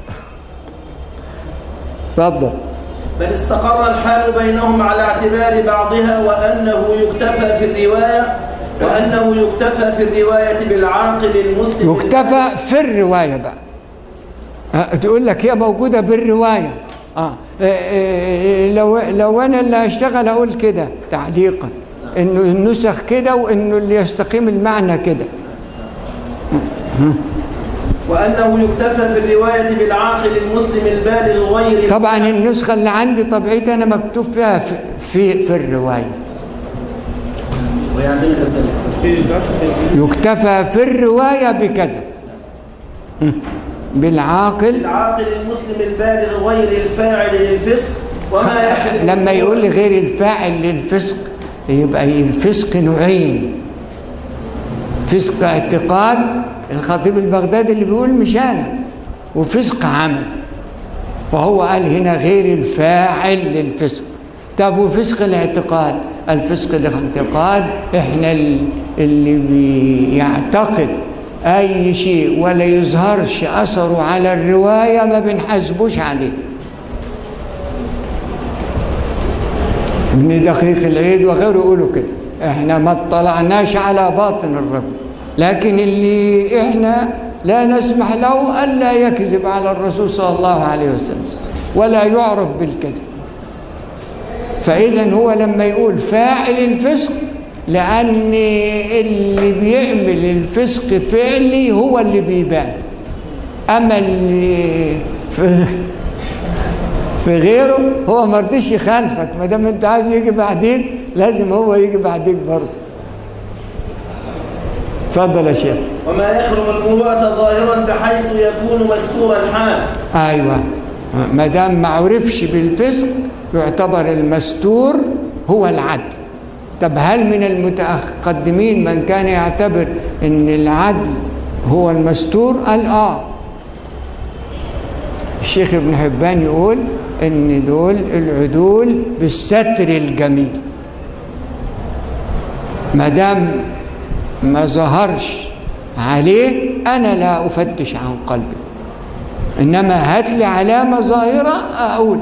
اتفضل. بل استقر الحال بينهم على اعتبار بعضها، وأنه يكتفى في الرواية وأنه يكتفى في الرواية بالعاقل المسلم. يكتفى في الرواية بقى. أه تقول لك هي موجودة بالرواية. آه. إيه لو لو أنا اللي هشتغل أقول كده تعليقا إنه النسخ كده وإنه اللي يستقيم المعنى كده. وأنه يكتفى في الرواية بالعاقل المسلم البالغ غير. طبعا النسخة اللي عندي طبيعتي أنا مكتوب فيها في في, في الرواية. يكتفى في الرواية بكذا بالعاقل العاقل المسلم البالغ غير الفاعل للفسق وما يحرم. لما يقول لي غير الفاعل للفسق يبقى الفسق نوعين، فسق اعتقاد الخطيب البغدادي اللي بيقول مش انا، وفسق عمل. فهو قال هنا غير الفاعل للفسق. طب وفسق الاعتقاد؟ الفسق الاعتقاد احنا اللي بيعتقد اي شيء ولا يظهرش اثره على الروايه ما بنحاسبوش عليه. ابن دقيق العيد وغيره يقولوا كده، احنا ما اطلعناش على باطن الرجل، لكن اللي احنا لا نسمح له الا يكذب على الرسول صلى الله عليه وسلم ولا يعرف بالكذب. فاذا هو لما يقول فاعل الفسق لان اللي بيعمل الفسق فعلي هو اللي بيبان، اما اللي في في غيره هو ما رضيش يخالفك، ما دام انت عايز يجي بعدين لازم هو يجي بعدين برضه. اتفضل يا شيخ. وما يخرم المروءة ظاهرا بحيث يكون مستور الحال. ايوه، ما دام ما عرفش بالفسق يعتبر المستور هو العدل. طب هل من المتقدمين من كان يعتبر ان العدل هو المستور؟ قال اه. الشيخ ابن حبان يقول ان دول العدول بالستر الجميل، ما دام ما ظهرش عليه انا لا افتش عن قلبي، انما هات لي علامه ظاهره اقول،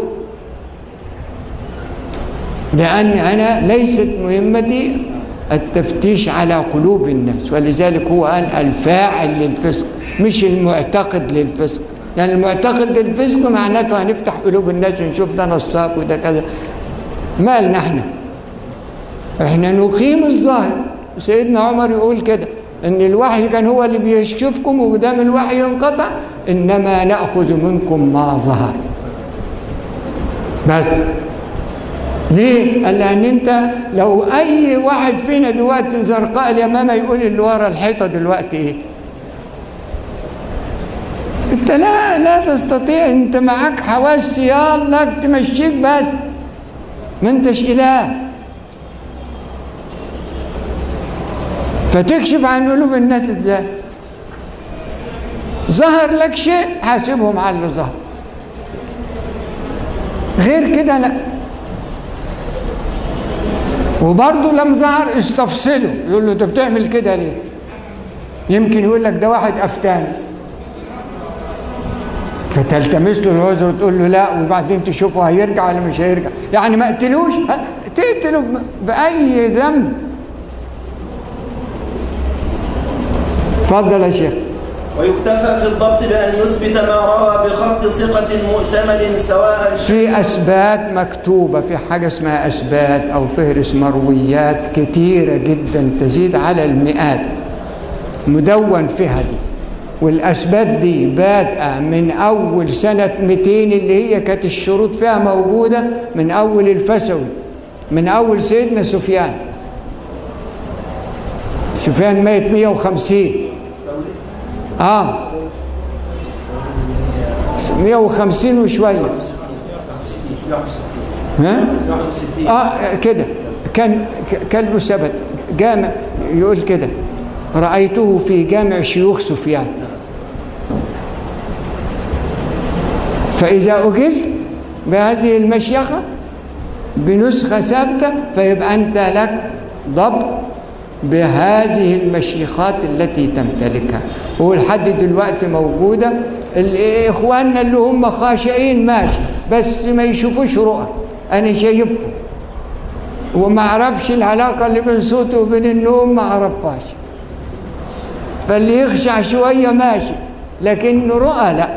لان انا ليست مهمتي التفتيش على قلوب الناس. ولذلك هو قال الفاعل للفسق مش المعتقد للفسق، يعني المعتقد للفسق معناته هنفتح قلوب الناس ونشوف ده نصاب وده كذا. مالنا احنا احنا نقيم الظاهر. سيدنا عمر يقول كده ان الوحي كان هو اللي بيشكفكم، ومدام الوحي انقطع انما ناخذ منكم ما ظهر. بس ليه؟ قال لان انت لو اي واحد فينا دلوقتي زرقاء اليمامه يقول اللي ورا الحيطه دلوقتي ايه؟ انت لا لا تستطيع، انت معك حواس يلا تمشيك بس، ما انتش اله. فتكشف عن قلوب الناس ازاي؟ ظهر لك شيء حاسبهم على اللي ظهر، غير كده لا. وبرضه لم ظهر استفصله، يقول له انت بتعمل كده ليه؟ يمكن يقول لك ده واحد افتاني، فتلتمس له العذر وتقول له لا، وبعدين تشوفه هيرجع ولا مش هيرجع. يعني ما قتلوش، تقتله باي ذنب. اتفضل يا شيخ. ويكتفى في الضبط بأن يثبت ما روى بخط ثقة مؤتمن سواء في أسبات مكتوبة، في حاجة اسمها أسبات أو فهرس مرويات كتيرة جدا تزيد على المئات مدون فيها دي. والأسبات دي بادئة من أول سنة مئتين اللي هي كانت الشروط فيها موجودة، من أول الفسوي، من أول سيدنا سفيان. سفيان ميت مئة وخمسين، اه مئة وخمسين وشوية، ها؟ اه كده كان كلب سبت جامع، يقول كده رأيته في جامع شيوخ سفيان. فإذا أجزت بهذه المشيخة بنسخة ثابتة فيبقى أنت لك ضبط بهذه المشيخات التي تمتلكها، ولحد دلوقتي موجودة. إخواننا اللي هم خاشعين ماشي، بس ما يشوفوش رؤى، أنا شايفهم وما أعرفش العلاقة اللي بين صوته وبين النوم، ما أعرفهاش. فاللي يخشع شوية ماشي، لكن رؤى لا.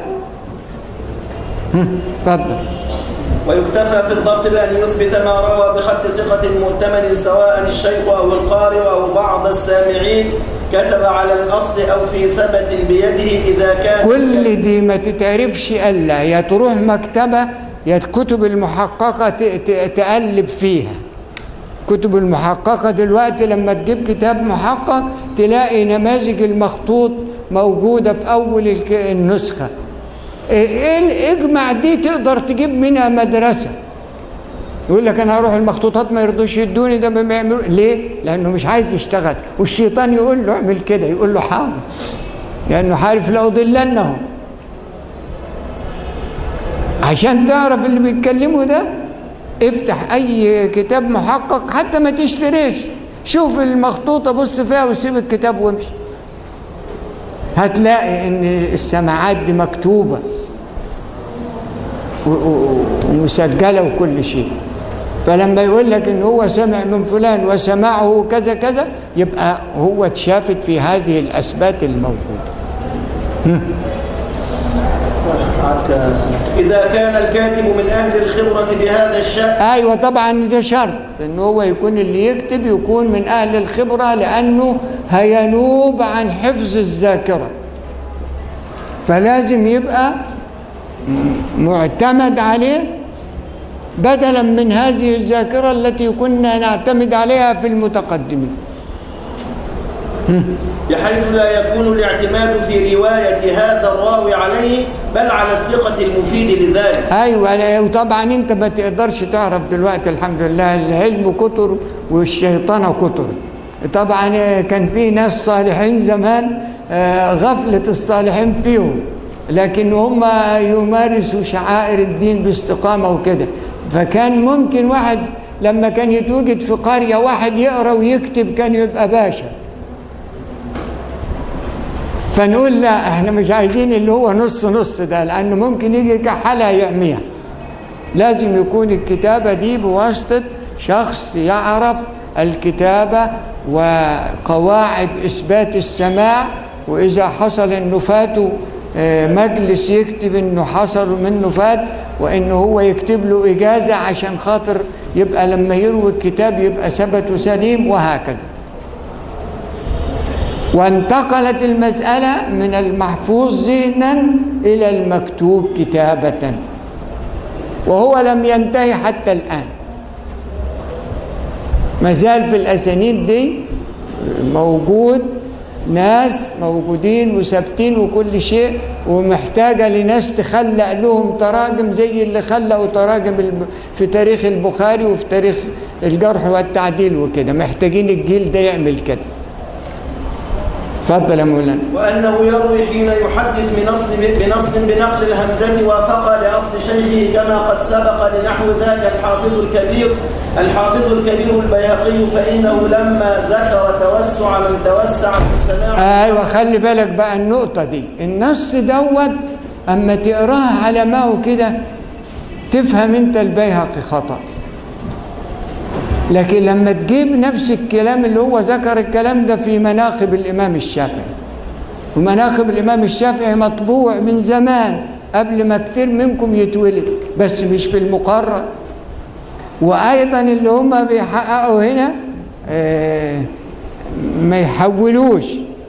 تفضل. ويكتفى في الضبط بأن يثبت ما روى بخط ثقة مؤتمن سواء الشيخ أو القارئ أو بعض السامعين كتب على الأصل أو في ثبت بيده إذا كان. كل دي ما تتعرفش إلا يا تروح مكتبة يا الكتب المحققة تقلب فيها. كتب المحققة دلوقتي لما تجيب كتاب محقق تلاقي نماذج المخطوط موجودة في أول النسخة. اجمع دي تقدر تجيب منها مدرسة. يقول لك انا هروح المخطوطات ما يرضوش يدوني، ده ما يعملوا ليه؟ لانه مش عايز يشتغل، والشيطان يقول له اعمل كده، يقول له حاضر، لانه عارف لو ضلنهم. عشان تعرف اللي بيتكلموا ده افتح اي كتاب محقق، حتى ما تشتريش، شوف المخطوطة بص فيها وسيب الكتاب وامشي، هتلاقي ان السماعات دي مكتوبة ومسجلة وكل شيء. فلما يقول لك ان هو سمع من فلان وسمعه كذا كذا، يبقى هو اتشافت في هذه الأسبات الموجودة. إذا كان الكاتب من أهل الخبرة بهذا الشأن. أيوة طبعا ده شرط ان هو يكون اللي يكتب يكون من أهل الخبرة، لأنه هينوب عن حفظ الذاكرة، فلازم يبقى معتمد عليه بدلا من هذه الذاكرة التي كنا نعتمد عليها في المتقدمين، بحيث لا يكون الاعتماد في رواية هذا الراوي عليه بل على الثقة المفيد لذلك. أيوة، وطبعا أنت ما تقدرش تعرف دلوقتي الحمد لله العلم كتر والشيطان كتر. طبعا كان في ناس صالحين زمان غفلة الصالحين فيهم، لكن هم يمارسوا شعائر الدين باستقامة وكده. فكان ممكن واحد لما كان يتوجد في قرية واحد يقرأ ويكتب كان يبقى باشا. فنقول لا احنا مش عايزين اللي هو نص نص ده، لأنه ممكن يجي كحالة يعميها. لازم يكون الكتابة دي بواسطة شخص يعرف الكتابة وقواعد إثبات السماع، وإذا حصل إنه فاته مجلس يكتب إنه حصل منه فات، وإنه هو يكتب له إجازة عشان خاطر يبقى لما يروي الكتاب يبقى ثبت سليم، وهكذا. وانتقلت المسألة من المحفوظ ذهنا إلى المكتوب كتابة، وهو لم ينتهي حتى الآن، ما زال في الأسانيد دي موجود ناس موجودين وثابتين وكل شيء، ومحتاجة لناس تخلق لهم تراجم زي اللي خلقوا تراجم في تاريخ البخاري وفي تاريخ الجرح والتعديل وكده، محتاجين الجيل ده يعمل كده. اتفضل يا مولانا. وأنه يروي حين يحدث بنص بنص بنقل الهمزة وافق لأصل شيخه كما قد سبق، لنحو ذاك الحافظ الكبير الحافظ الكبير البيهقي، فإنه لما ذكر توسع من توسع في السماع. ايوه خلي بالك بقى النقطة دي، النص دوت أما تقراه على ما هو كده تفهم أنت البيهقي خطأ، لكن لما تجيب نفس الكلام اللي هو ذكر الكلام ده في مناقب الإمام الشافعي، ومناقب الإمام الشافعي مطبوع من زمان قبل ما كتير منكم يتولد، بس مش في المقرر. وأيضا اللي هم بيحققوا هنا آه ما يحولوش.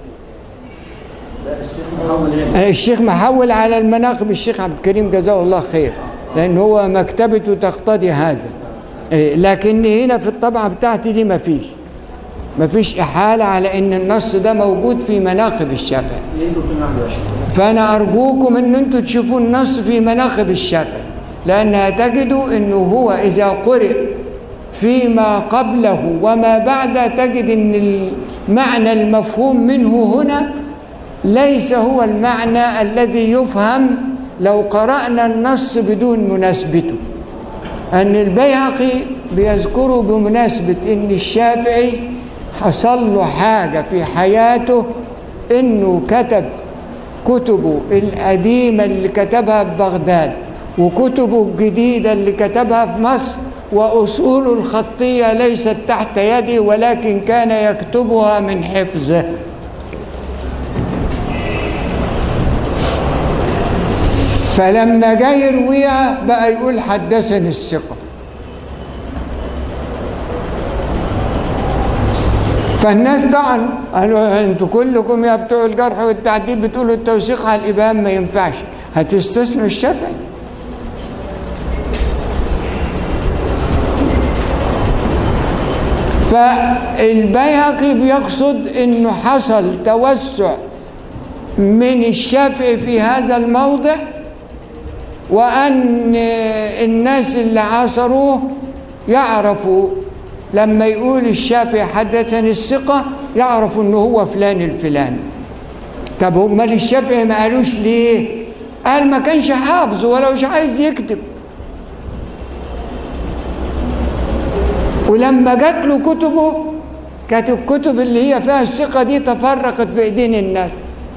الشيخ محول على المناقب الشيخ عبد الكريم جزاه الله خير، لأن هو مكتبته تقتضي هذا، لكن هنا في الطبعة بتاعتي دي مفيش مفيش إحالة على إن النص ده موجود في مناقب الشافعي. فأنا أرجوكم إن أنتوا تشوفوا النص في مناقب الشافعي، لأن هتجدوا إنه هو إذا قرئ فيما قبله وما بعد تجد إن المعنى المفهوم منه هنا ليس هو المعنى الذي يفهم لو قرأنا النص بدون مناسبته. أن البيهقي بيذكره بمناسبة إن الشافعي حصل له حاجة في حياته، إنه كتب كتبه القديمة اللي كتبها ببغداد وكتبه الجديدة اللي كتبها في مصر، وأصوله الخطية ليست تحت يدي ولكن كان يكتبها من حفظه. فلما جاي يرويها بقى يقول حدثني الثقة. فالناس طبعا قالوا انتوا كلكم يا بتوع الجرح والتعديل بتقولوا التوثيق على الإبهام ما ينفعش، هتستثنوا الشافعي؟ فالبيهقي بيقصد انه حصل توسع من الشافعي في هذا الموضع، وأن الناس اللي عاصروه يعرفوا لما يقول الشافعي حدثني الثقة يعرفوا انه هو فلان الفلاني. طب هم الشافعي ما قالوش ليه؟ قال ما كانش حافظ ولا مش عايز يكتب، ولما جات له كتبه كانت الكتب اللي هي فيها الثقة دي تفرقت في ايدين الناس،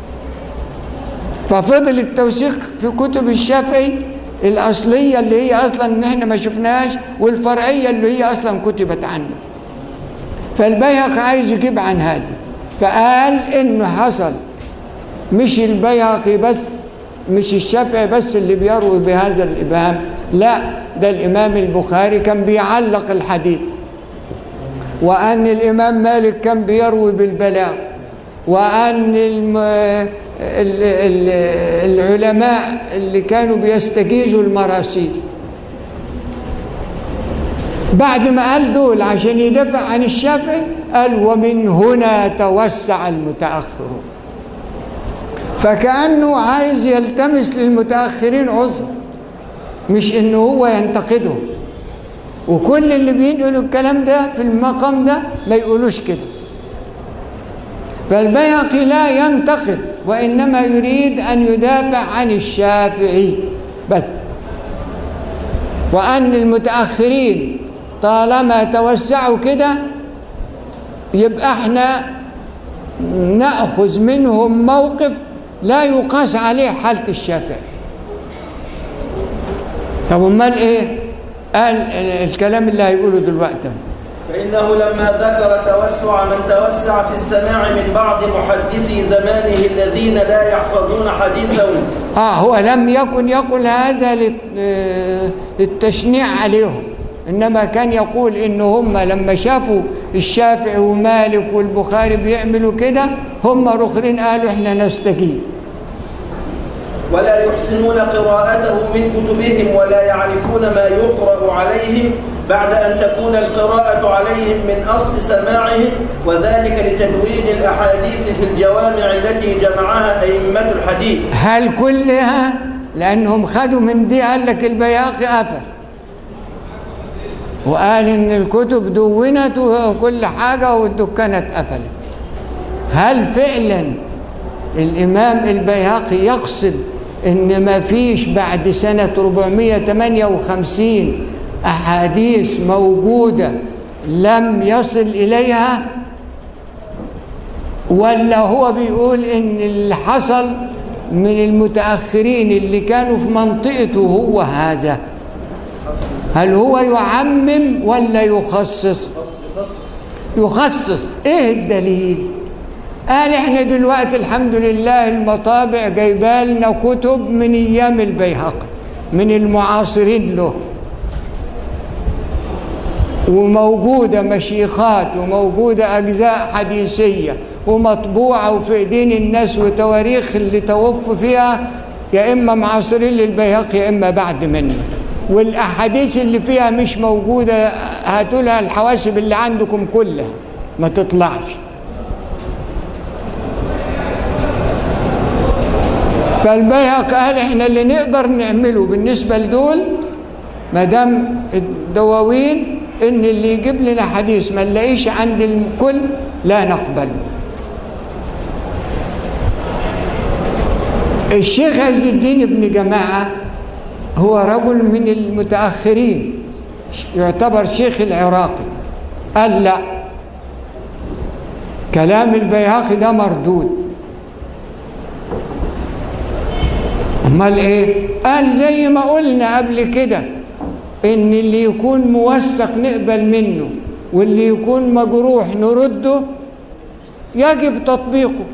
ففضل التوثيق في كتب الشافعي الأصلية اللي هي أصلا إن إحنا ما شفناهاش، والفرعية اللي هي أصلا كتبت عنه. فالبيهقي عايز يجيب عن هذا، فقال إنه حصل مش البيهقي بس، مش الشافعي بس اللي بيروي بهذا الإبهام، لا ده الإمام البخاري كان بيعلق الحديث، وأن الإمام مالك كان بيروي بالبلاغ، وأن الم... العلماء اللي كانوا بيستجيزوا المراسيل. بعد ما قال دول عشان يدافع عن الشافعي قال ومن هنا توسع المتأخرون، فكأنه عايز يلتمس للمتأخرين عذر، مش انه هو ينتقدهم. وكل اللي بينقلوا الكلام ده في المقام ده ما يقولوش كده. فالبيهقي لا ينتقد، وإنما يريد أن يدافع عن الشافعي بس، وأن المتأخرين طالما توسعوا كده يبقى احنا نأخذ منهم موقف لا يقاس عليه حالة الشافعي. طب امال ايه؟ قال الكلام اللي هيقوله دلوقتي، فإنه لما ذكر توسع من توسع في السماع من بعض محدثي زمانه الذين لا يحفظون حديثه. آه هو لم يكن يقول هذا للتشنيع عليهم، إنما كان يقول إن هم لما شافوا الشافعي ومالك والبخاري بيعملوا كده هم رخرين قالوا إحنا نستجيب. ولا يحسنون قراءته من كتبهم ولا يعرفون ما يقرأ عليهم بعد أن تكون القراءة عليهم من أصل سماعهم، وذلك لتدوين الأحاديث في الجوامع التي جمعها أئمة الحديث. هل كلها؟ لأنهم خدوا من دي، قال لك البيهقي قفل وقال إن الكتب دونت وكل حاجة والدكانة اتقفلت. هل فعلا الإمام البيهقي يقصد إن ما فيش بعد سنة أربعمائة وثمانية وخمسين أحاديث موجودة لم يصل إليها، ولا هو بيقول إن اللي حصل من المتأخرين اللي كانوا في منطقته هو هذا؟ هل هو يعمم ولا يخصص؟ يخصص. إيه الدليل؟ قال إحنا دلوقتي الحمد لله المطابع جايبالنا كتب من أيام البيهقي من المعاصرين له، وموجودة مشيخات وموجودة أجزاء حديثية ومطبوعة وفي ايدين الناس، وتواريخ اللي توفوا فيها يا إما معاصرين للبيهقي يا إما بعد منه. والأحاديث اللي فيها مش موجودة هاتوا لها الحواسب اللي عندكم كلها ما تطلعش. فالبيهقي قال إحنا اللي نقدر نعمله بالنسبة لدول مدام الدواوين إن اللي يجيب لنا حديث ما نلاقيش عند الكل لا نقبله. الشيخ عز الدين بن جماعة هو رجل من المتأخرين، يعتبر شيخ العراقي، قال لا، كلام البيهقي ده مردود. امال ايه؟ قال زي ما قلنا قبل كده ان اللي يكون موثق نقبل منه واللي يكون مجروح نرده، يجب تطبيقه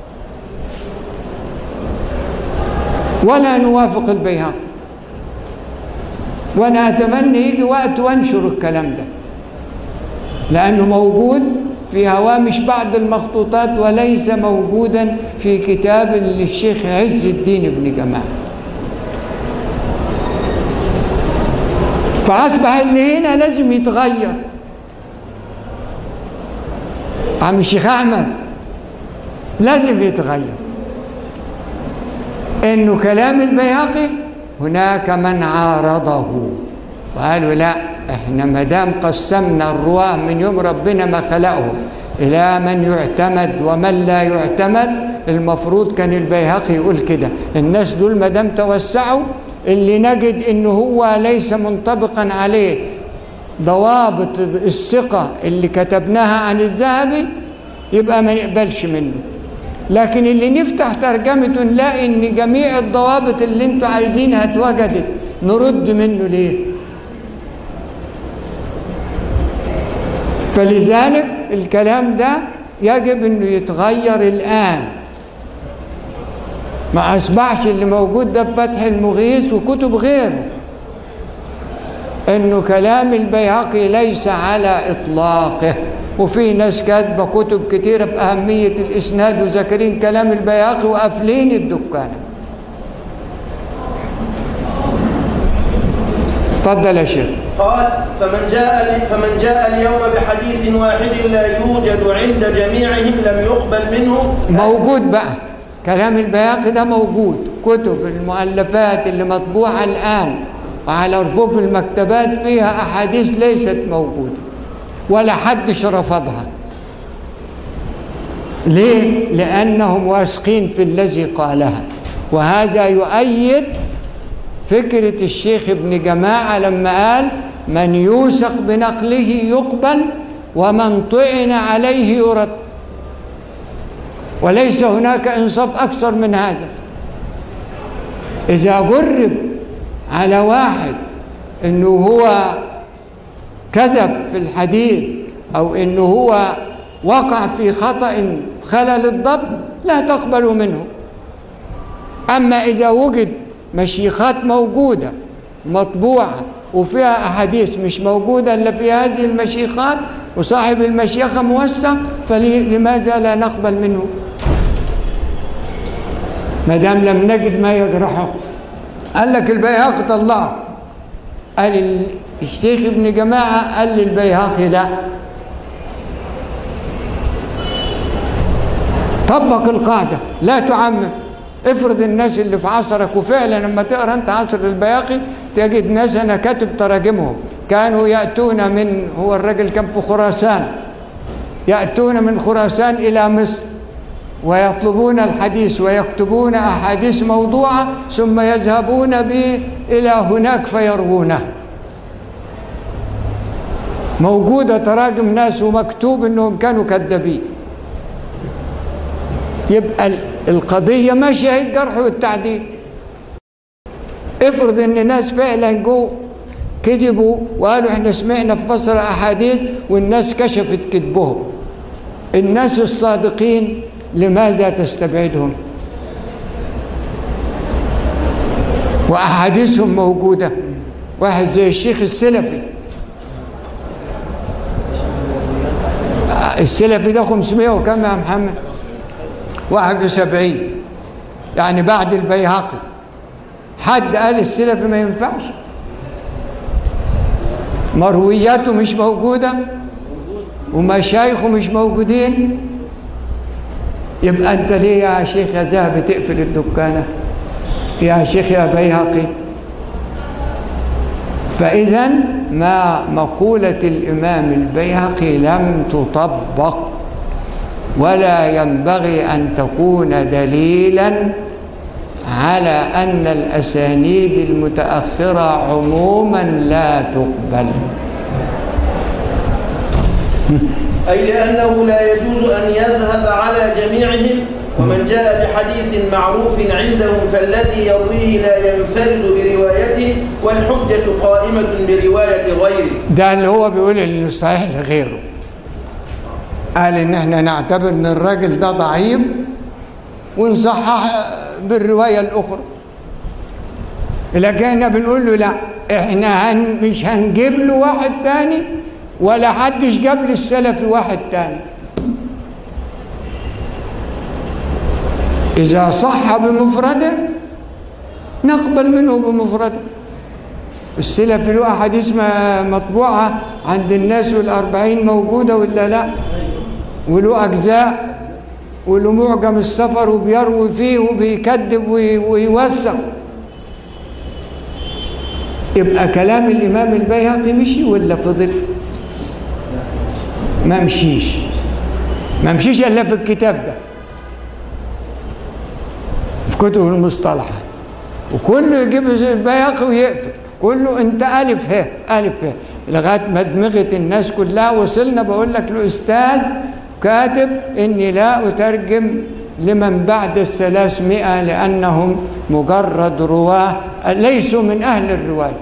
ولا نوافق البيهقي. وانا اتمنى يجي وقت وانشر الكلام ده لانه موجود في هوامش بعض المخطوطات وليس موجودا في كتاب للشيخ عز الدين بن جماعة. فأصبح اللي هنا لازم يتغير. عم الشيخ أحمد لازم يتغير، إنه كلام البيهقي هناك من عارضه وقالوا لا، إحنا مدام قسمنا الرواة من يوم ربنا ما خلقهم إلى من يعتمد ومن لا يعتمد، المفروض كان البيهقي يقول كده. الناس دول مدام توسعوا، اللي نجد إنه هو ليس منطبقا عليه ضوابط الثقة اللي كتبناها عن الذهبي يبقى ما نقبلش منه. لكن اللي نفتح ترجمته نلاقي إن جميع الضوابط اللي انتوا عايزينها اتوجدت، نرد منه ليه؟ فلذلك الكلام ده يجب انه يتغير الآن، ما أصبحش اللي موجود ده في فتح المغيث وكتب غيره، انه كلام البيهقي ليس على إطلاقه. وفي ناس كاتبه كتب كتيرة بأهمية الإسناد وذاكرين كلام البيهقي وقافلين الدكانة. تفضل يا شيخ. قال فمن جاء فمن جاء اليوم بحديث واحد لا يوجد عند جميعهم لم يقبل منه. موجود بقى كلام البيهقي ده، موجود كتب المؤلفات اللي مطبوعة الآن وعلى رفوف المكتبات فيها أحاديث ليست موجودة ولا حدش رفضها. ليه؟ لأنهم واثقين في الذي قالها. وهذا يؤيد فكرة الشيخ ابن جماعة لما قال من يوثق بنقله يقبل ومن طعن عليه يرد، وليس هناك إنصاف أكثر من هذا. إذا جرب على واحد إنه هو كذب في الحديث أو إنه هو وقع في خطأ خلل الضبط لا تقبل منه. أما إذا وجد مشيخات موجودة مطبوعة وفيها أحاديث مش موجودة إلا في هذه المشيخات وصاحب المشيخة موثق، فلماذا لا نقبل منه؟ ما دام لم نجد ما يجرحه. قال لك البيهقي طلعه، قال الشيخ ابن جماعة قال للبيهقي لا، طبق القاعدة لا تعمم. افرض الناس اللي في عصرك، وفعلا لما تقرا انت عصر البيهقي تجد ناس انا كاتب تراجمهم كانوا ياتون من، هو الراجل كان في خراسان، ياتون من خراسان الى مصر ويطلبون الحديث ويكتبون احاديث موضوعه ثم يذهبون به الى هناك فيروونه. موجوده تراجم ناس ومكتوب انهم كانوا كذابين. يبقى القضيه ماشيه هي الجرح والتعديل. افرض ان ناس فعلا جو كذبوا وقالوا احنا سمعنا في مصر احاديث والناس كشفت كذبهم، الناس الصادقين لماذا تستبعدهم؟ واحاديثهم موجوده. واحد زي الشيخ السلفي، السلفي ده خمسمائة وكم يا محمد؟ واحد وسبعين، يعني بعد البيهقي. حد قال السلفي ما ينفعش؟ مروياته مش موجوده ومشايخه مش موجودين. يبقى انت ليه يا شيخ يا ذهبي تقفل الدكانه يا شيخ يا بيهقي؟ فاذا ما مقوله الامام البيهقي لم تطبق ولا ينبغي ان تكون دليلا على ان الاسانيد المتاخره عموما لا تقبل. أي لأنه لا يجوز أن يذهب على جميعهم، ومن جاء بحديث معروف عندهم فالذي يرويه لا ينفرد بروايته، والحجة قائمة برواية غيره. ده اللي هو بيقول إنه صحيح لغيره. قال إن إحنا نعتبر إن الراجل ده ضعيف ونصحح بالرواية الأخرى، لكن إحنا بنقول له لا، إحنا هن مش هنجيب له واحد تاني ولا حدش جاب للسلفي واحد تاني. إذا صح بمفرده نقبل منه بمفرده. السلفي له أحاديث مطبوعة عند الناس والأربعين موجودة ولا لا؟ وله أجزاء وله معجم السفر وبيروي فيه وبيكذب ويوسع. يبقى كلام الإمام البيهقي مشي ولا فضل؟ ما مشيش، ما مشيش إلا في الكتاب ده، في كتب المصطلحة، وكله يجيب البيهقي ويقفل، كله انت ألف ه ألف ه لغاية ما دمغت الناس كلها. وصلنا بقول لك الأستاذ كاتب إني لا أترجم لمن بعد الثلاثمائة لأنهم مجرد رواه ليسوا من أهل الرواية.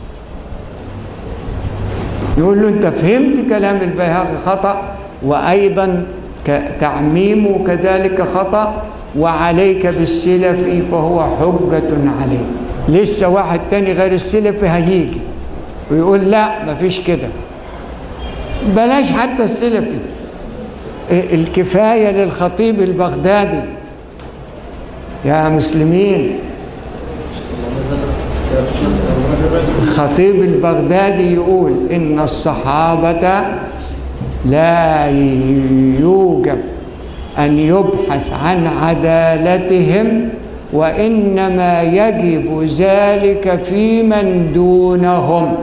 يقول له أنت فهمت كلام البيهقي خطأ، وأيضا تعميمه كذلك خطأ، وعليك بالسلفي فهو حجة عليك. لسه واحد تاني غير السلفي هيجي ويقول لا مفيش كده. بلاش حتى السلفي، الكفاية للخطيب البغدادي يا مسلمين. الخطيب البغدادي يقول إن الصحابة لا يوجب أن يبحث عن عدالتهم، وإنما يجب ذلك في من دونهم.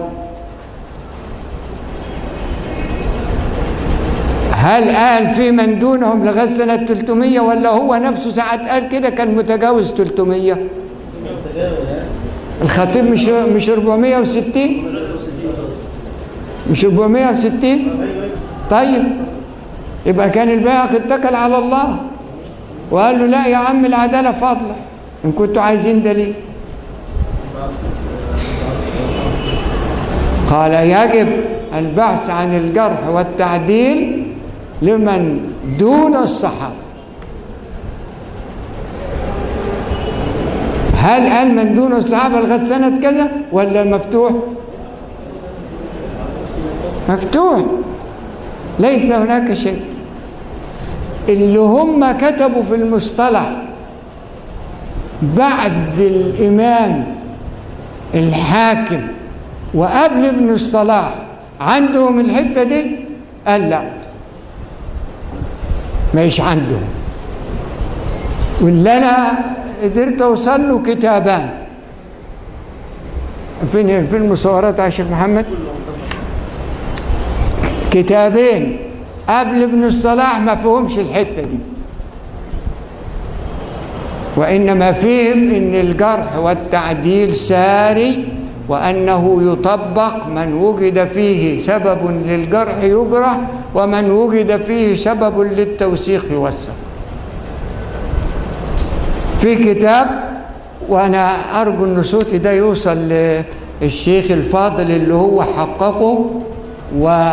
هل قال في من دونهم لغاية سنة ثلاثمائة ولا هو نفسه ساعة قال كده كان متجاوز ثلاثمائة؟ الخطيب مش مش أربعمائة وستين؟ مش أربعمائة وستين؟ طيب يبقى كان البيهقي اتكل على الله وقال له لا يا عم العدالة فاضلة إن كنتوا عايزين دليل. قال يجب البحث عن الجرح والتعديل لمن دون الصحابة. هل قال من دون الصحابة لغاية سنة كذا ولا مفتوح؟ مفتوح، ليس هناك شيء. اللي هم كتبوا في المصطلح بعد الإمام الحاكم وقبل ابن الصلاح عندهم الحتة دي؟ قال لا، مايش عندهم. واللي أنا قدرت أوصل له كتابان. فين في المصورات يا شيخ محمد؟ كتابين قبل ابن الصلاح ما فيهمش الحتة دي، وإنما فهم إن الجرح والتعديل ساري، وأنه يطبق من وجد فيه سبب للجرح يجرح، ومن وجد فيه سبب للتوثيق يوثق. في كتاب، وأنا أرجو أن صوتي ده يوصل للشيخ الفاضل اللي هو حققه، و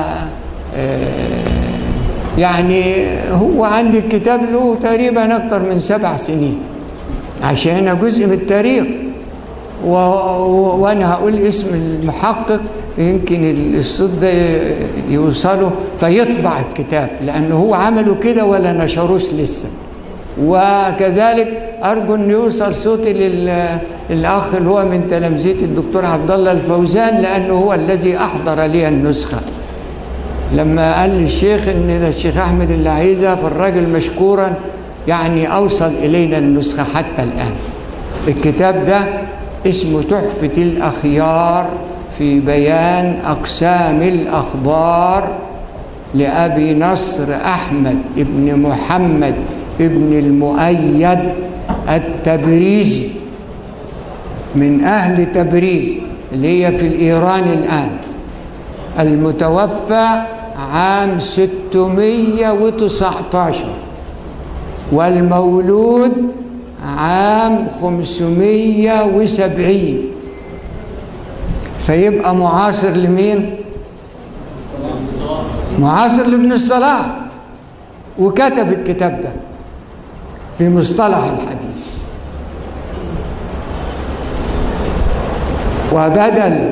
يعني هو عندي الكتاب له تقريبا أكثر من سبع سنين، عشان جزء من التاريخ، و... وأنا هقول اسم المحقق يمكن الصوت ده يوصله فيطبع الكتاب، لأنه هو عمله كده ولا نشروش لسه. وكذلك أرجو أن يوصل صوتي للأخ اللي هو من تلامذتي الدكتور عبد الله الفوزان، لأنه هو الذي أحضر لي النسخة. لما قال للشيخ ان الشيخ احمد اللي عايزها، فالراجل مشكورا يعني اوصل الينا النسخه حتى الان. الكتاب ده اسمه تحفه الاخيار في بيان اقسام الاخبار لابي نصر احمد ابن محمد ابن المؤيد التبريزي، من اهل تبريز اللي هي في الايران الان، المتوفى عام ستمائة وتسعة عشر والمولود عام خمسمائة وسبعين، فيبقى معاصر لمين؟ معاصر لابن الصلاح، وكتب الكتاب ده في مصطلح الحديث. وبدل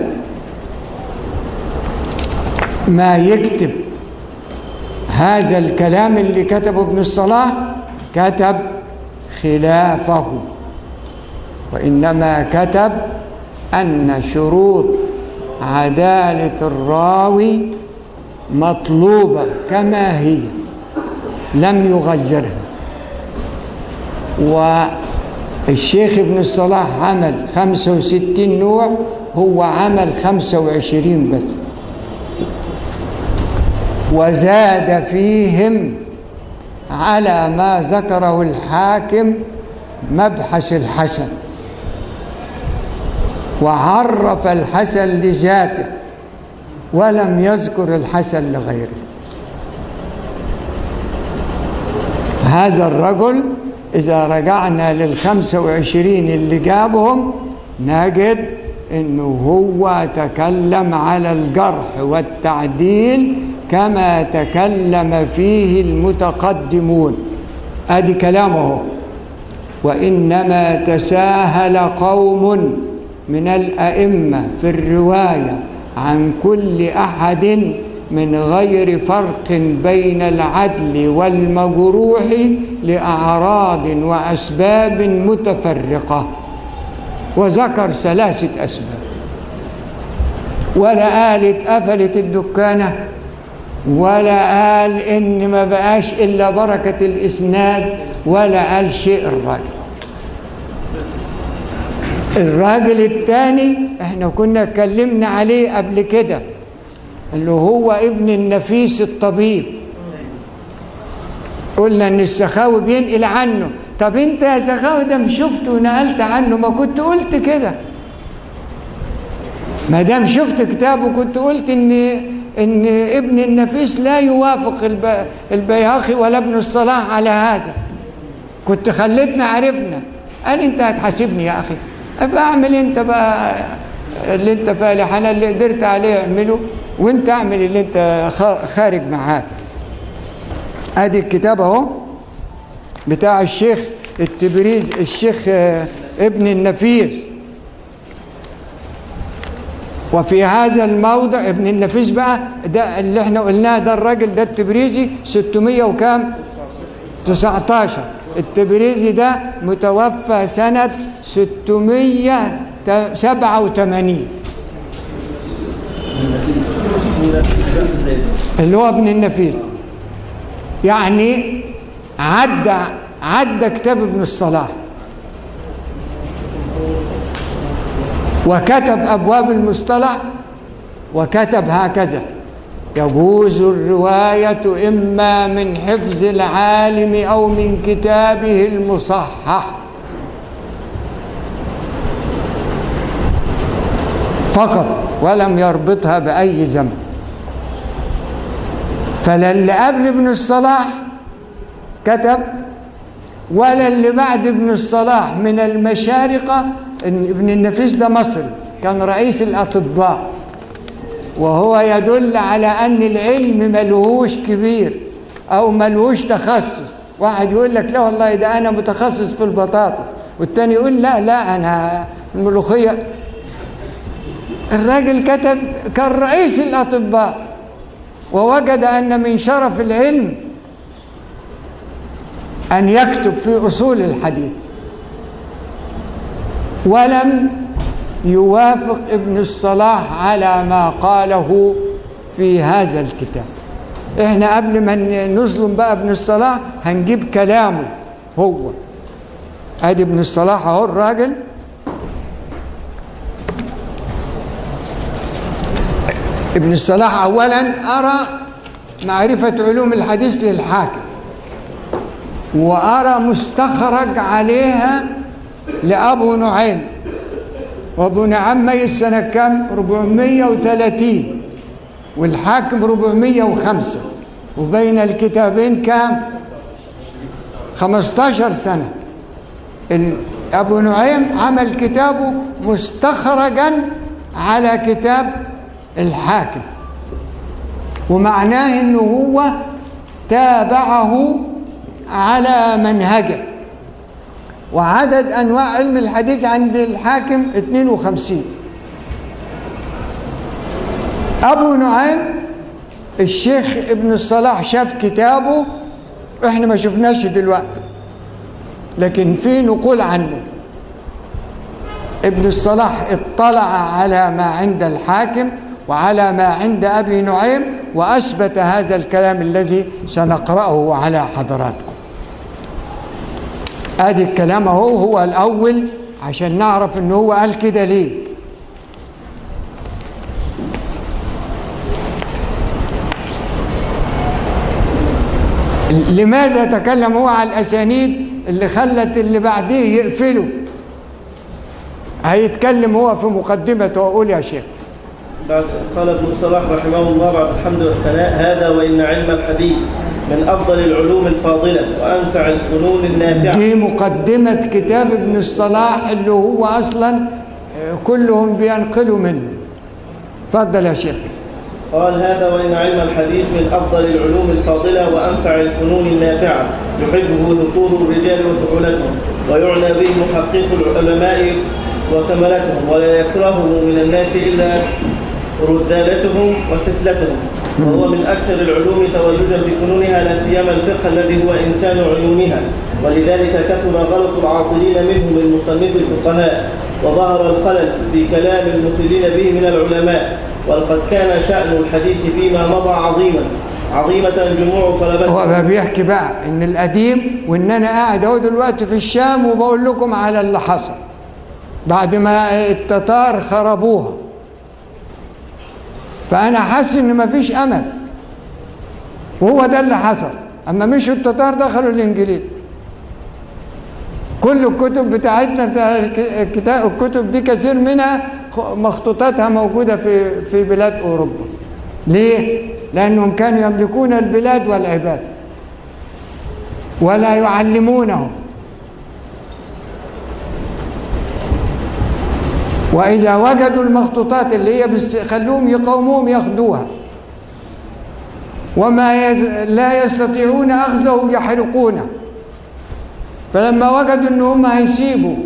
ما يكتب هذا الكلام اللي كتبه ابن الصلاح كتب خلافه، وإنما كتب أن شروط عدالة الراوي مطلوبة كما هي لم يغيرها. والشيخ ابن الصلاح عمل خمسة وستين نوع، هو عمل خمسة وعشرين بس، وزاد فيهم على ما ذكره الحاكم مبحث الحسن، وعرف الحسن لذاته ولم يذكر الحسن لغيره. هذا الرجل إذا رجعنا للخمسة وعشرين اللي جابهم نجد إنه هو تكلم على الجرح والتعديل كما تكلم فيه المتقدمون. ادي كلامه. وانما تساهل قوم من الائمه في الروايه عن كل احد من غير فرق بين العدل والمجروح لاعراض واسباب متفرقه، وذكر ثلاثه اسباب. ولا قال اتقفلت الدكانه، ولا قال ان ما بقاش الا بركه الاسناد، ولا قال شيء. الراجل الراجل الثاني احنا كنا اتكلمنا عليه قبل كده، اللي هو ابن النفيس الطبيب. قلنا ان السخاوي بينقل عنه. طب انت يا سخاوي ده مش شفته ونقلت عنه، ما كنت قلت كده؟ ما دام شفت كتابه كنت قلت ان ان ابن النفيس لا يوافق البيهقي ولا ابن الصلاح على هذا، كنت خليتنا عرفنا. قال انت هتحاسبني يا اخي، ابقى اعمل انت بقى اللي انت فالح، انا اللي قدرت عليه اعمله، وانت اعمل اللي انت خارج معاك. ادي الكتاب اهو بتاع الشيخ التبريز، الشيخ ابن النفيس. وفي هذا الموضع ابن النفيس بقى ده اللي احنا قلناه، ده الراجل ده التبريزي ستمائة وكام؟ تسعة عشر. التبريزي ده متوفى سنة ستمائة وسبعة وثمانين، اللي هو ابن النفيس، يعني عدى عدى كتاب ابن الصلاح، وكتب أبواب المصطلح وكتب هكذا: يجوز الرواية إما من حفظ العالم أو من كتابه المصحح فقط، ولم يربطها بأي زمن. فلا اللي قبل ابن الصلاح كتب ولا اللي بعد ابن الصلاح من المشارقة. ابن النفيس ده مصري، كان رئيس الأطباء، وهو يدل على أن العلم ملهوش كبير أو ملهوش تخصص. واحد يقول لك لا والله ده أنا متخصص في البطاطا، والتاني يقول لا لا أنا الملوخية. الراجل كتب، كان رئيس الأطباء، ووجد أن من شرف العلم أن يكتب في أصول الحديث، ولم يوافق ابن الصلاح على ما قاله في هذا الكتاب. احنا قبل ما نظلم بقى ابن الصلاح هنجيب كلامه هو. ادي ابن الصلاح اهو الراجل. ابن الصلاح اولا ارى معرفة علوم الحديث للحاكم، وارى مستخرج عليها لأبو نعيم، وابو نعيم ميت سنة كام؟ أربعمائة وثلاثين، والحاكم أربعمائة وخمسة، وبين الكتابين كام؟ خمسة عشر سنة. أبو نعيم عمل كتابه مستخرجا على كتاب الحاكم، ومعناه انه هو تابعه على منهجه. وعدد انواع علم الحديث عند الحاكم اثنين وخمسين. ابو نعيم الشيخ ابن الصلاح شاف كتابه، احنا ما شفناش دلوقتي لكن في نقول عنه. ابن الصلاح اطلع على ما عند الحاكم وعلى ما عند ابي نعيم، واثبت هذا الكلام الذي سنقرأه على حضراتكم. ادي الكلام اهو، هو الاول عشان نعرف ان هو قال كده ليه. لماذا تكلم هو على الاسانيد اللي خلت اللي بعديه يقفله؟ هيتكلم هو في مقدمته. واقول يا شيخ بعد قال ابن الصلاح رحمه الله بعد الحمد والثناء: هذا وإن علم الحديث من أفضل العلوم الفاضلة وأنفع الفنون النافعة. دي مقدمة كتاب ابن الصلاح اللي هو أصلا كلهم بينقلوا منه. تفضل يا شيخ. قال: هذا وإن علم الحديث من أفضل العلوم الفاضلة وأنفع الفنون النافعة، يحبه ذكور الرجال وفعولتهم، ويعنى به محقق العلماء وكملتهم، ولا يكرهه من الناس إلا رذالتهم وسفلتهم، وهو من أكثر العلوم توجها بفنونها، لا سيما الفقه الذي هو إنسان عيونها، ولذلك كثر غلط العاطلين منه من مصنف الفقهاء، وظهر الخلل في كلام المخلين به من العلماء. وقد كان شأن الحديث فيما مضى عظيما عظيمة جموع طلبته. هو بيحكي بقى إن القديم، وإن أنا قاعد أهو دلوقتي في الشام وبقول لكم على اللي حصل بعد ما التتار خربوها، فأنا حاسس إن مفيش أمل، وهو ده اللي حصل. أما مشوا التتار دخلوا الإنجليز. كل الكتب بتاعتنا بتاع الكتاب الكتب دي كثير منها مخطوطاتها موجودة في في بلاد أوروبا. ليه؟ لأنهم كانوا يملكون البلاد والعباد ولا يعلمونهم، وإذا وجدوا المخطوطات اللي هي خلوهم يقاوموهم ياخدوها، وما يز... لا يستطيعون أخذه يحرقونه. فلما وجدوا إن هم هيسيبوا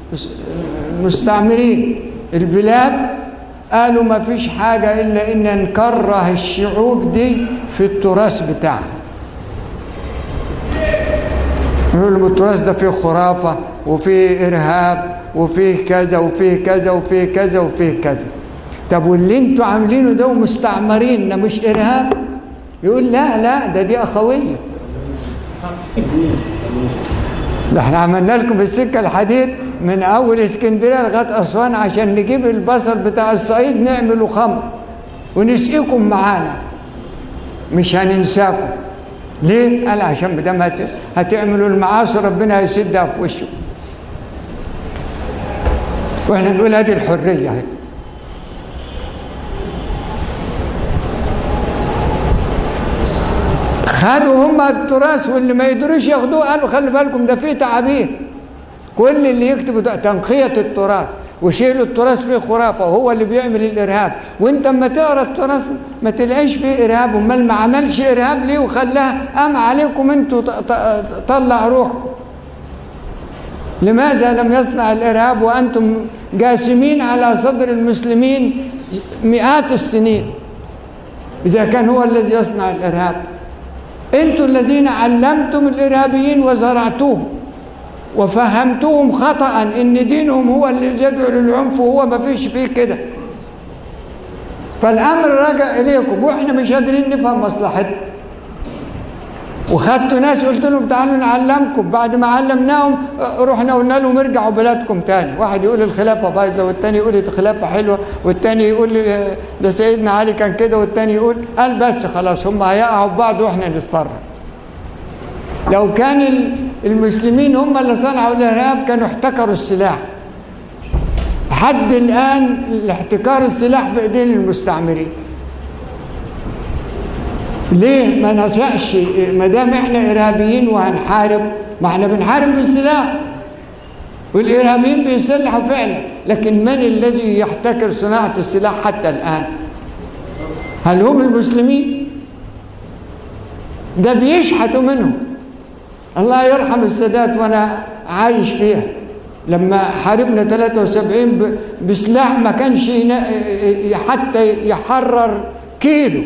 مستعمرين البلاد، قالوا ما فيش حاجة إلا إن نكره الشعوب دي في التراث بتاعها. نقول لهم التراث ده فيه خرافة وفيه إرهاب وفيه كذا وفيه كذا وفيه كذا وفيه كذا. طب واللي انتوا عاملينه ده ومستعمرين مش إرهاب؟ يقول لا لا ده دي أخوية. ده احنا عملنا لكم في السكة الحديد من أول اسكندرية لغاية أسوان عشان نجيب البصل بتاع الصعيد نعمله خمر ونسقيكم معانا، مش هننساكم. ليه؟ قال عشان بدل ما هتعملوا المعاصي ربنا هيسدها في وشه. واحنا نقول هذه الحرية هي. خدوا هم التراث واللي ما يقدروش ياخدوه قالوا خلي بالكم ده فيه تعابير. كل اللي يكتبوا تنقية التراث وشيلوا التراث فيه خرافة وهو اللي بيعمل الإرهاب. وانت اما تقرا التراث ما تلاقيش فيه إرهاب. امال ما عملش إرهاب ليه وخلاها قام عليكم انتوا طلع روحكم؟ لماذا لم يصنع الإرهاب وأنتم جاسمين على صدر المسلمين مئات السنين إذا كان هو الذي يصنع الإرهاب؟ أنتم الذين علمتم الإرهابيين وزرعتوهم وفهمتوهم خطأ إن دينهم هو اللي يدعو للعنف وهو ما فيش فيه كده. فالأمر رجع إليكم وإحنا مش قادرين نفهم مصلحتنا. وخدتوا ناس قلت لهم تعالوا نعلمكم، بعد ما علمناهم رحنا قلنا لهم ارجعوا بلادكم تاني. واحد يقول الخلافة بايظة والتاني يقول الخلافة حلوة والتاني يقول ده سيدنا علي كان كده والتاني يقول قال بس خلاص هم هيقعوا ببعض واحنا نتفرج. لو كان المسلمين هم اللي صنعوا الإرهاب كانوا احتكروا السلاح. حد الآن الاحتكار السلاح في ايدين المستعمرين. ليه ما نشأش ما دام احنا إرهابيين وهنحارب؟ ما احنا بنحارب بالسلاح والإرهابيين بيسلحوا فعلا، لكن من الذي يحتكر صناعة السلاح حتى الآن؟ هل هم المسلمين؟ ده بيشحتوا منهم. الله يرحم السادات وانا عايش فيها لما حاربنا ثلاثة وسبعين بسلاح ما كانش حتى يحرر كيلو،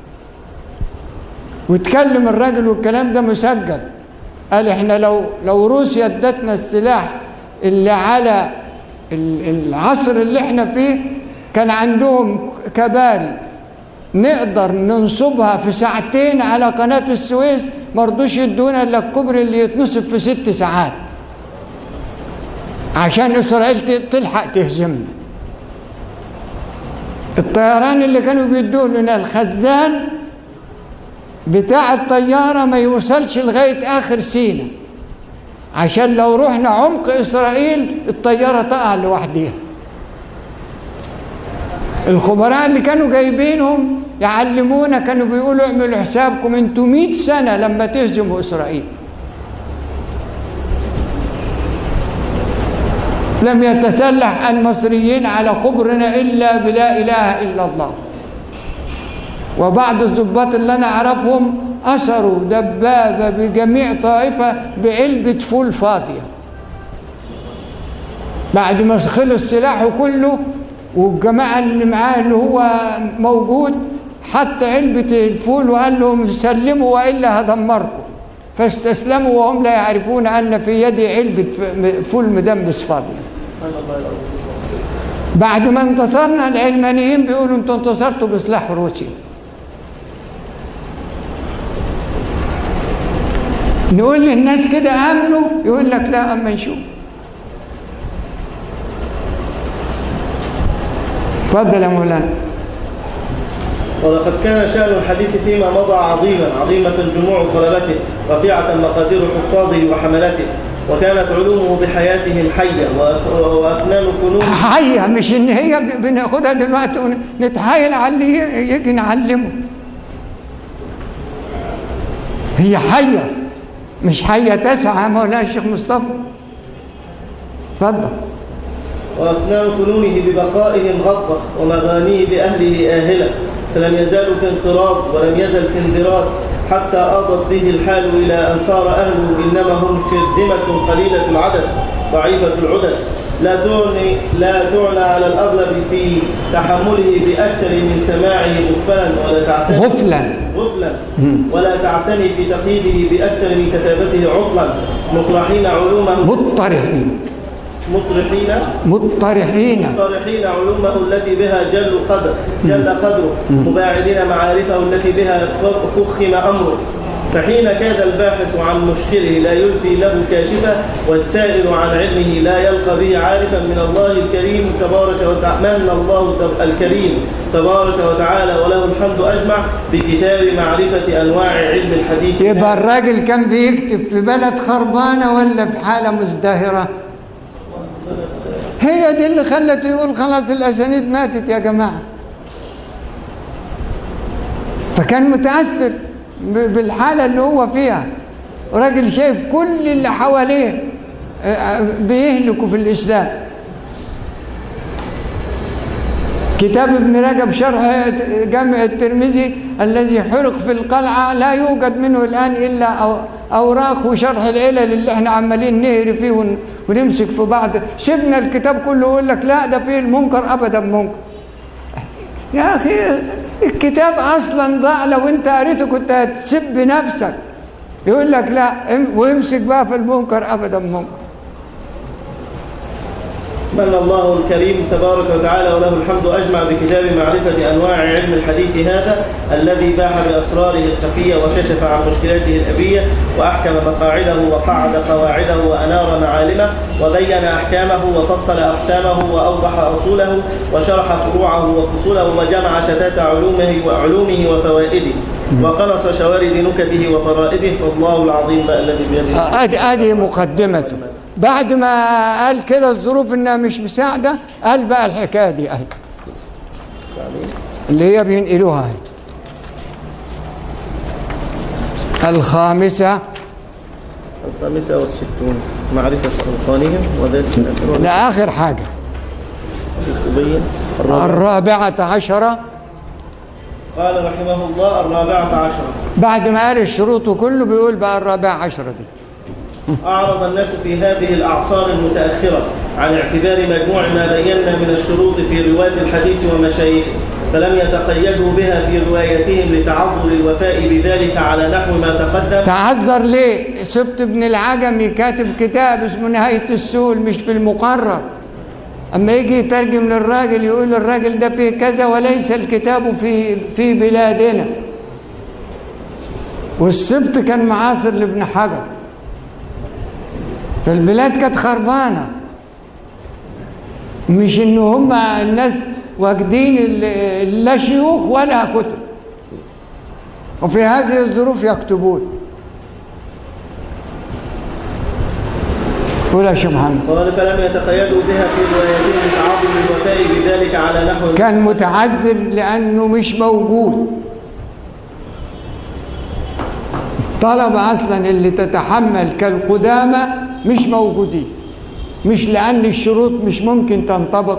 وتكلم الراجل والكلام ده مسجل. قال احنا لو لو روسيا ادتنا السلاح اللي على العصر اللي احنا فيه كان عندهم كباري نقدر ننصبها في ساعتين على قناة السويس، ما رضوش يدونا الا الكوبري اللي يتنصب في ست ساعات عشان اسرائيل تلحق تهزمنا. الطيران اللي كانوا بيدوه لنا الخزان بتاع الطيارة ما يوصلش لغاية آخر سينا عشان لو رحنا عمق إسرائيل الطيارة تقع لوحدها. الخبراء اللي كانوا جايبينهم يعلمونا كانوا بيقولوا اعملوا حسابكم انتوا مئة سنة لما تهزموا إسرائيل. لم يتسلح المصريين على خبرنا إلا بلا إله إلا الله. وبعض الضباط اللي أنا أعرفهم أسروا دبابة بجميع طائفة بعلبة فول فاضية بعد ما خلص سلاحه كله، والجماعة اللي معاه اللي هو موجود حط علبة الفول وقال لهم سلموا وإلا هدمركم، فاستسلموا وهم لا يعرفون أن في يدي علبة فول مدمس فاضية. بعد ما انتصرنا العلمانيين بيقولوا انتوا انتصرتوا بسلاح روسي. نقول للناس كده امنوا، يقول لك لا اما نشوف. اتفضل يا مولانا. ولقد كان شأن الحديث فيما مضى عظيما عظيمة الجموع طلبته رفيعة مقادير حفاظه وحملاته، وكانت علومه بحياتهم حية وأفنان فنون حية، مش إن هي بناخدها دلوقتي ونتحايل على اللي يجي نعلمه. هي حية مش حية تسعى يا مولانا الشيخ مصطفى. اتفضل. وأفنان فنونه ببقائهم غضة ومغانيه بأهله آهلة، فلم يزالوا في انقراض ولم يزل في اندراس حتى آضت به الحال إلى أن صار أهله إنما هم شرذمة قليلة العدد ضعيفة العدد، لا تعني لا تعنى على الأغلب في تحمله بأكثر من سماعه غفلا ولا تعتني غفلا غفلا ولا تعتني في تقييده بأكثر من كتابته عطلا مطرحين علومه مطرحين مطرحين مطرحين مطرحين علومه التي بها جل قدر جل قدره مباعدين معارفه التي بها فخم أمره. فحين كاد الباحث عن مشكله لا يلفي له كاشفة والسائل عن علمه لا يلقى به عارفا من الله الكريم تبارك وتعالى من الله الكريم تبارك وتعالى وله الحمد أجمع بكتاب معرفة أنواع علم الحديث. يبقى الراجل كان بيكتب في بلد خربانة ولا في حالة مزدهرة؟ هي دي اللي خلته يقول خلاص الأسانيد ماتت يا جماعة. فكان متأثر بالحالة اللي هو فيها، راجل شايف كل اللي حواليه بيهلكوا في الإسلام. كتاب ابن رجب شرح جامع الترمذي الذي حرق في القلعة لا يوجد منه الآن إلا أوراق وشرح العلل اللي احنا عمالين نهري فيه ونمسك في بعض. سيبنا الكتاب كله يقول لك لا ده فيه المنكر، أبدا منكر. يا أخي الكتاب أصلا ضاع، لو أنت قريته كنت هتسب نفسك. يقول لك لا ويمسك بقى في المنكر، أبدا منكر. من الله الكريم تبارك وتعالى وله الحمد أجمع بكتاب معرفة أنواع علم الحديث هذا الذي باح بأسراره الخفية وكشف عن مشكلاته الأبية وأحكم مقاعده وقعد قواعده وأنار معالمه وبين أحكامه وفصل أقسامه وأوضح أصوله وشرح فروعه وفصوله وجمع شتات علومه وعلومه وفوائده وقنص شوارد نكته وفرائده. فالله العظيم بقى الذي بيده. هذه مقدمته. بعد ما قال كده الظروف انها مش مساعده، قال بقى الحكايه دي اهي اللي هي بينقلوها اهي. الخامسه الخامسه والستون معرفه أوطانهم وذات ده اخر حاجه. الرابعه عشره قال رحمه الله الرابعه عشره بعد ما قال الشروط كله بيقول بقى الرابعه عشره دي. أعرض الناس في هذه الأعصار المتأخرة عن اعتبار مجموع ما بينا من الشروط في رواة الحديث ومشايخه، فلم يتقيدوا بها في روايتهم لتعذر الوفاء بذلك على نحو ما تقدم. تعذر ليه؟ سبت ابن العجمي كاتب كتاب اسمه نهاية السول مش في المقرر. أما يجي يترجم للراجل يقول الراجل ده فيه كذا وليس الكتاب في في بلادنا. والسبت كان معاصر لابن حجر. فالبلاد كانت خربانة، مش إن هم الناس واجدين لا شيوخ ولا كتب، وفي هذه الظروف يكتبون. قول يا شيخ محمد. قال فلم يتقيدوا بها في روايتهم لتعظم الوفاء بذلك على نحو. كان متعذر لأنه مش موجود. الطلبة أصلا اللي تتحمل كالقدامى مش موجودين، مش لأن الشروط مش ممكن تنطبق.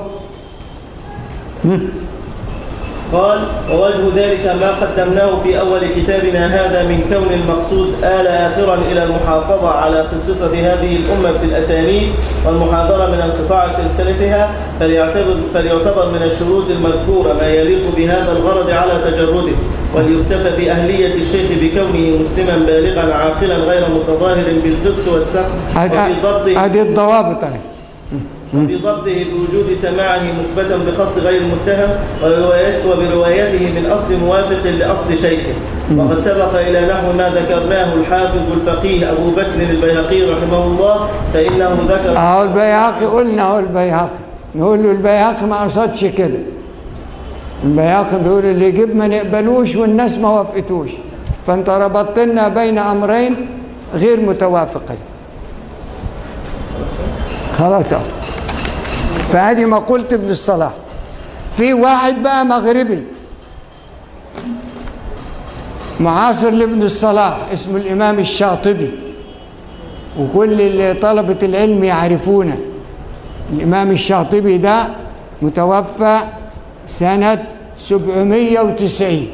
قال ووجه ذلك ما قدمناه في أول كتابنا هذا من كون المقصود آل آخرا إلى المحافظة على خصيصة هذه الأمة في الأسانيد والمحاذرة من انقطاع سلسلتها، فليعتبر, فليعتبر من الشروط المذكورة ما يليق بهذا الغرض على تجرده، وليكتفى بأهلية الشيخ بكونه مسلما بالغا عاقلا غير متظاهر بالفسق والسخط وفي ضبطه هذه الضوابط وفي ضبطه بوجود سماعه مثبتا بخط غير متهم وبروايته من أصل موافق لأصل شيخه. وقد سبق إلى نحو ما ذكرناه الحافظ الفقيه أبو بكر البيهقي رحمه الله، فإنه ذكر أهو البيهقي قلنا أهو البيهقي نقول له البيهقي ما قصدش كده. البيهقي بيقول اللي يجيب ما نقبلوش والناس ما وافقتوش، فأنت ربطت لنا بين أمرين غير متوافقين. خلاص أهو. فهذه مقولة ابن الصلاح. في واحد بقى مغربي معاصر لابن الصلاح اسمه الإمام الشاطبي، وكل طلبة العلم يعرفونه. الإمام الشاطبي ده متوفى سنة سبعمائة وتسعين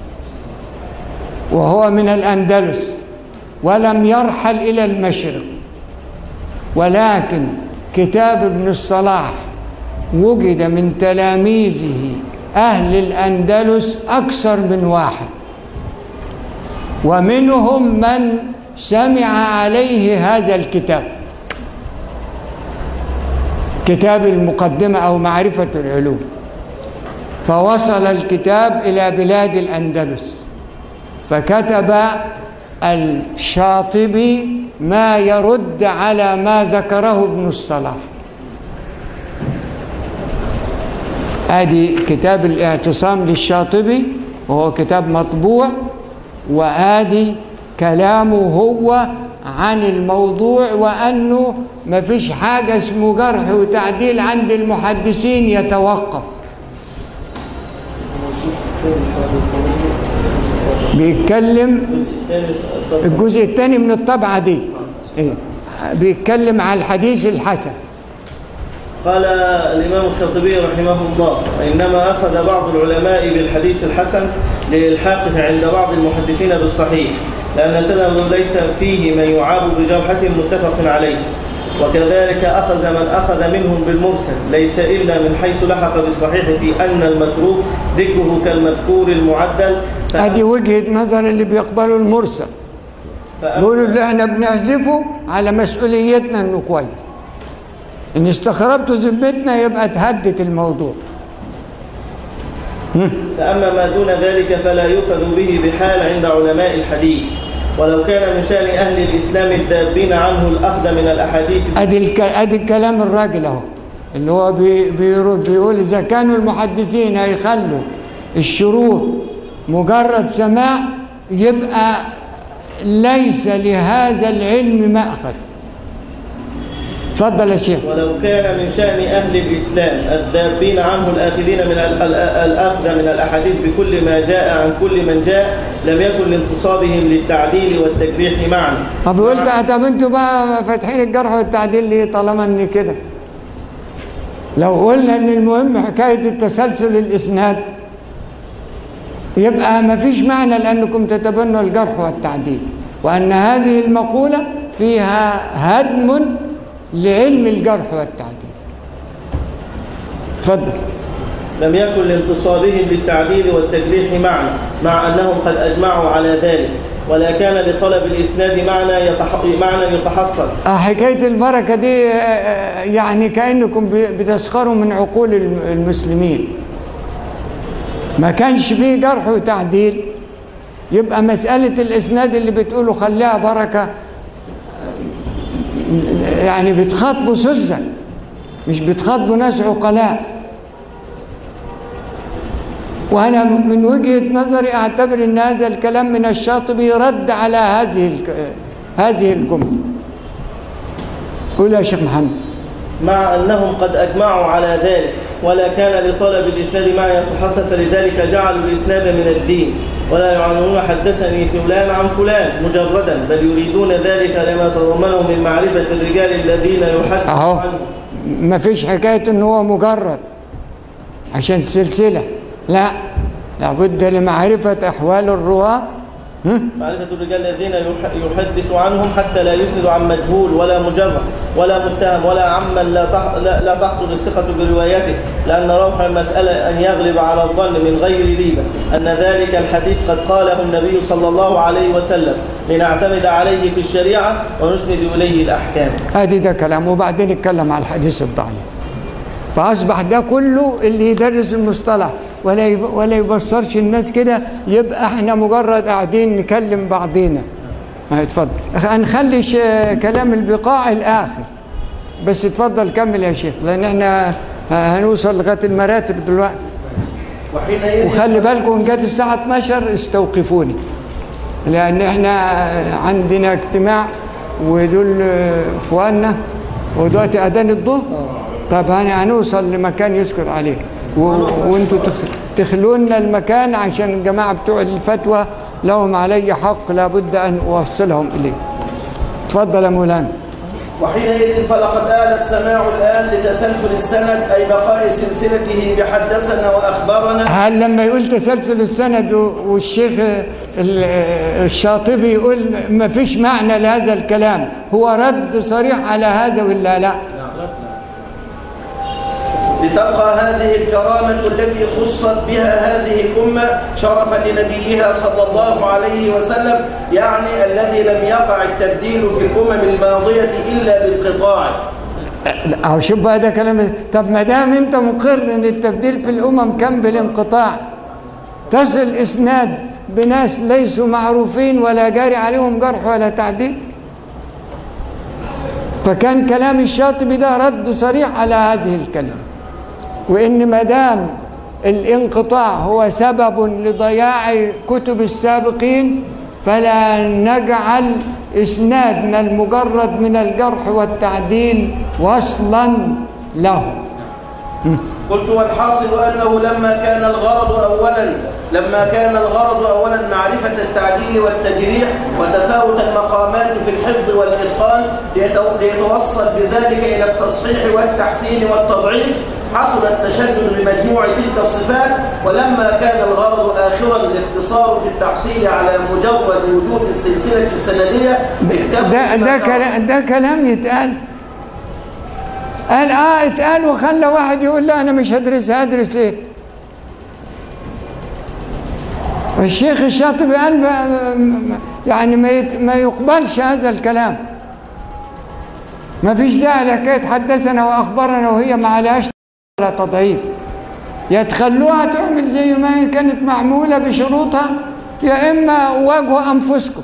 وهو من الأندلس، ولم يرحل إلى المشرق، ولكن كتاب ابن الصلاح وجد من تلاميذه أهل الأندلس أكثر من واحد، ومنهم من سمع عليه هذا الكتاب، كتاب المقدمة أو معرفة العلوم، فوصل الكتاب إلى بلاد الأندلس، فكتب الشاطبي ما يرد على ما ذكره ابن الصلاح. ادي كتاب الاعتصام للشاطبي وهو كتاب مطبوع، وادي كلامه هو عن الموضوع، وانه ما فيش حاجه اسمه جرح وتعديل عند المحدثين يتوقف. بيتكلم الجزء الثاني من الطبعه دي، بيتكلم على الحديث الحسن. قال الإمام الشاطبي رحمه الله: وإنما أخذ بعض العلماء بالحديث الحسن لإلحاقه عند بعض المحدثين بالصحيح، لأن سنده ليس فيه من يعاب بجرحة متفق عليه، وكذلك أخذ من أخذ منهم بالمرسل ليس إلا من حيث لحق بالصحيح في أن المتروك ذكره كالمذكور المعدل. هذه وجهة نظر اللي بيقبلوا المرسل، بيقولوا اللي احنا بنحذفه على مسؤوليتنا انه كويس، ان استخربتوا ذمتنا يبقى تهدت الموضوع. فأما ما دون ذلك فلا يؤخذ به بحال عند علماء الحديث، ولو كان من شأن أهل الإسلام الذابين عنه الأخذ من الأحاديث. أدي الك... أدي الكلام الراجل أهو اللي هو بي... بيرد بيقول إذا كانوا المحدثين هيخلوا الشروط مجرد سماع يبقى ليس لهذا العلم مأخذ. تفضل يا شيخ. ولو كان من شأن أهل الإسلام الذابين عنه الآخذين من الأخذ من الأحاديث بكل ما جاء عن كل من جاء لم يكن لانتصابهم للتعديل والتجريح معا. طب قلت طب انتوا بقى فاتحين الجرح والتعديل ليه طالما ان كده؟ لو قلنا ان المهم حكاية التسلسل الإسناد يبقى ما فيش معنى لأنكم تتبنوا الجرح والتعديل، وأن هذه المقولة فيها هدم لعلم الجرح والتعديل. تفضل. لم يكن لانتصابهم للتعديل والتجريح معنى مع أنهم قد أجمعوا على ذلك، ولا كان لطلب الإسناد معنى يتح... معنى يتحصل. حكاية البركة دي يعني كأنكم بتسخروا من عقول المسلمين. ما كانش فيه جرح وتعديل يبقى مسألة الإسناد اللي بتقولوا خليها بركة يعني بتخاطبوا سذج، مش بتخاطبوا ناس عقلاء. وأنا من وجهة نظري أعتبر أن هذا الكلام من الشاطبي رد على هذه هذه الجملة. قول يا شيخ محمد. مع أنهم قد أجمعوا على ذلك، ولا كان لطلب الإسناد ما يتحصل، فلذلك جعلوا الإسناد من الدين، ولا يعنون حدثني فلان عن فلان مجردا، بل يريدون ذلك لما تضمنه من معرفة الرجال الذين يحدث عنهم. ما فيش حكاية أنه هو مجرد عشان السلسلة، لا، لابد لمعرفة أحوال الرواة، معرفة الرجال الذين يحدث عنهم حتى لا يسند عن مجهول ولا مجرد ولا متهم ولا عمن لا لا تحصل الثقة بروايته، لأن روح المسألة أن يغلب على الظن من غير ريبة أن ذلك الحديث قد قاله النبي صلى الله عليه وسلم لنعتمد عليه في الشريعة ونسند إليه الأحكام. هذه ده كلام. وبعدين نتكلم على الحديث الضعيف. فأصبح ده كله اللي يدرس المصطلح ولا ولا يبصرش الناس كده، يبقى احنا مجرد قاعدين نكلم بعضينا. اتفضل. هنخلي كلام البقاع الآخر، بس اتفضل كمل يا شيخ، لأن احنا هنوصل لغاية المراتب دلوقتي. وخلي بالكم إن جت الساعة اتناشر استوقفوني، لأن احنا عندنا اجتماع ودول اخواننا ودلوقتي أذان الظهر. طب هنوصل لمكان يذكر عليه، وانتوا تخلون المكان عشان الجماعة بتوع الفتوى لهم علي حق لابد أن أوصلهم إليه. تفضل يا مولانا. وحينئذ فلقد آل السماع الآن لتسلسل السند، أي بقاء سلسلته بحدثنا وأخبرنا. هل لما يقول تسلسل السند والشيخ الشاطبي يقول ما فيش معنى لهذا الكلام، هو رد صريح على هذا ولا لا؟ لتبقى هذه الكرامة التي خصت بها هذه الأمة شرفا لنبيها صلى الله عليه وسلم، يعني الذي لم يقع التبديل في الأمم الماضية إلا بالقطاع. أو شوف هذا كلام. طب ما دام أنت مقر أن التبديل في الأمم كان بالانقطاع، تصل إسناد بناس ليسوا معروفين ولا جاري عليهم جرح ولا تعديل. فكان كلام الشاطبي ده رد صريح على هذه الكلمة، وإن ما دام الانقطاع هو سبب لضياع كتب السابقين فلا نجعل إسنادنا المجرد من الجرح والتعديل وصلا له. قلت والحاصل أنه لما كان الغرض أولا لما كان الغرض أولا معرفة التعديل والتجريح وتفاوت المقامات في الحفظ والإتقان ليتوصل بذلك إلى التصحيح والتحسين والتضعيف، حصل التشدد بمجموع تلك الصفات. ولما كان الغرض آخرا الاقتصار في التحصيل على مجرد وجود السلسلة السندية، ده, ده, كلام ده كلام يتقال قال اه اتقال وخلى واحد يقول لا انا مش هدرس. هدرس ايه؟ الشيخ الشاطبي قال يعني ما يقبلش هذا الكلام. ما فيش داعي لحكايه حدثنا واخبرنا وهي ما عليهاش ولا تضعيف. يا تخلوها تعمل زي ما هي كانت معموله بشروطها، يا اما واجهوا انفسكم.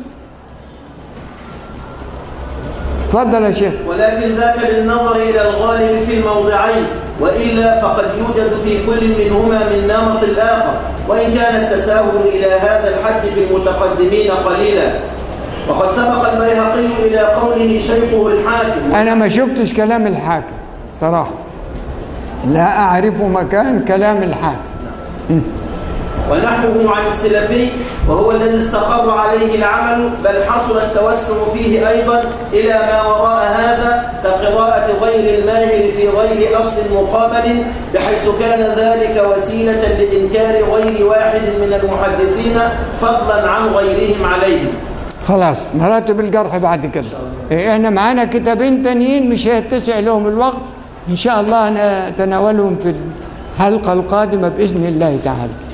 تفضل يا شيخ. ولكن ذاك بالنظر إلى الغالب في الموضعين، وإلا فقد يوجد في كل منهما من نمط الآخر، وإن كان التساهل إلى هذا الحد في المتقدمين قليلا. وقد سبق البيهقي إلى قوله شيخه الحاكم. أنا ما شفتش كلام الحاكم صراحة، لا أعرف مكان كلام الحاكم. ونحوه عن السلفي وهو الذي استقر عليه العمل، بل حصل التوسع فيه أيضا إلى ما وراء هذا كقراءة غير الماهر في غير أصل مقابل، بحيث كان ذلك وسيلة لإنكار غير واحد من المحدثين فضلا عن غيرهم عليهم. خلاص مراتب الجرح بعد كده. احنا معانا كتابين تانيين مش هيتسع لهم الوقت، إن شاء الله نتناولهم في الحلقة القادمة بإذن الله تعالى.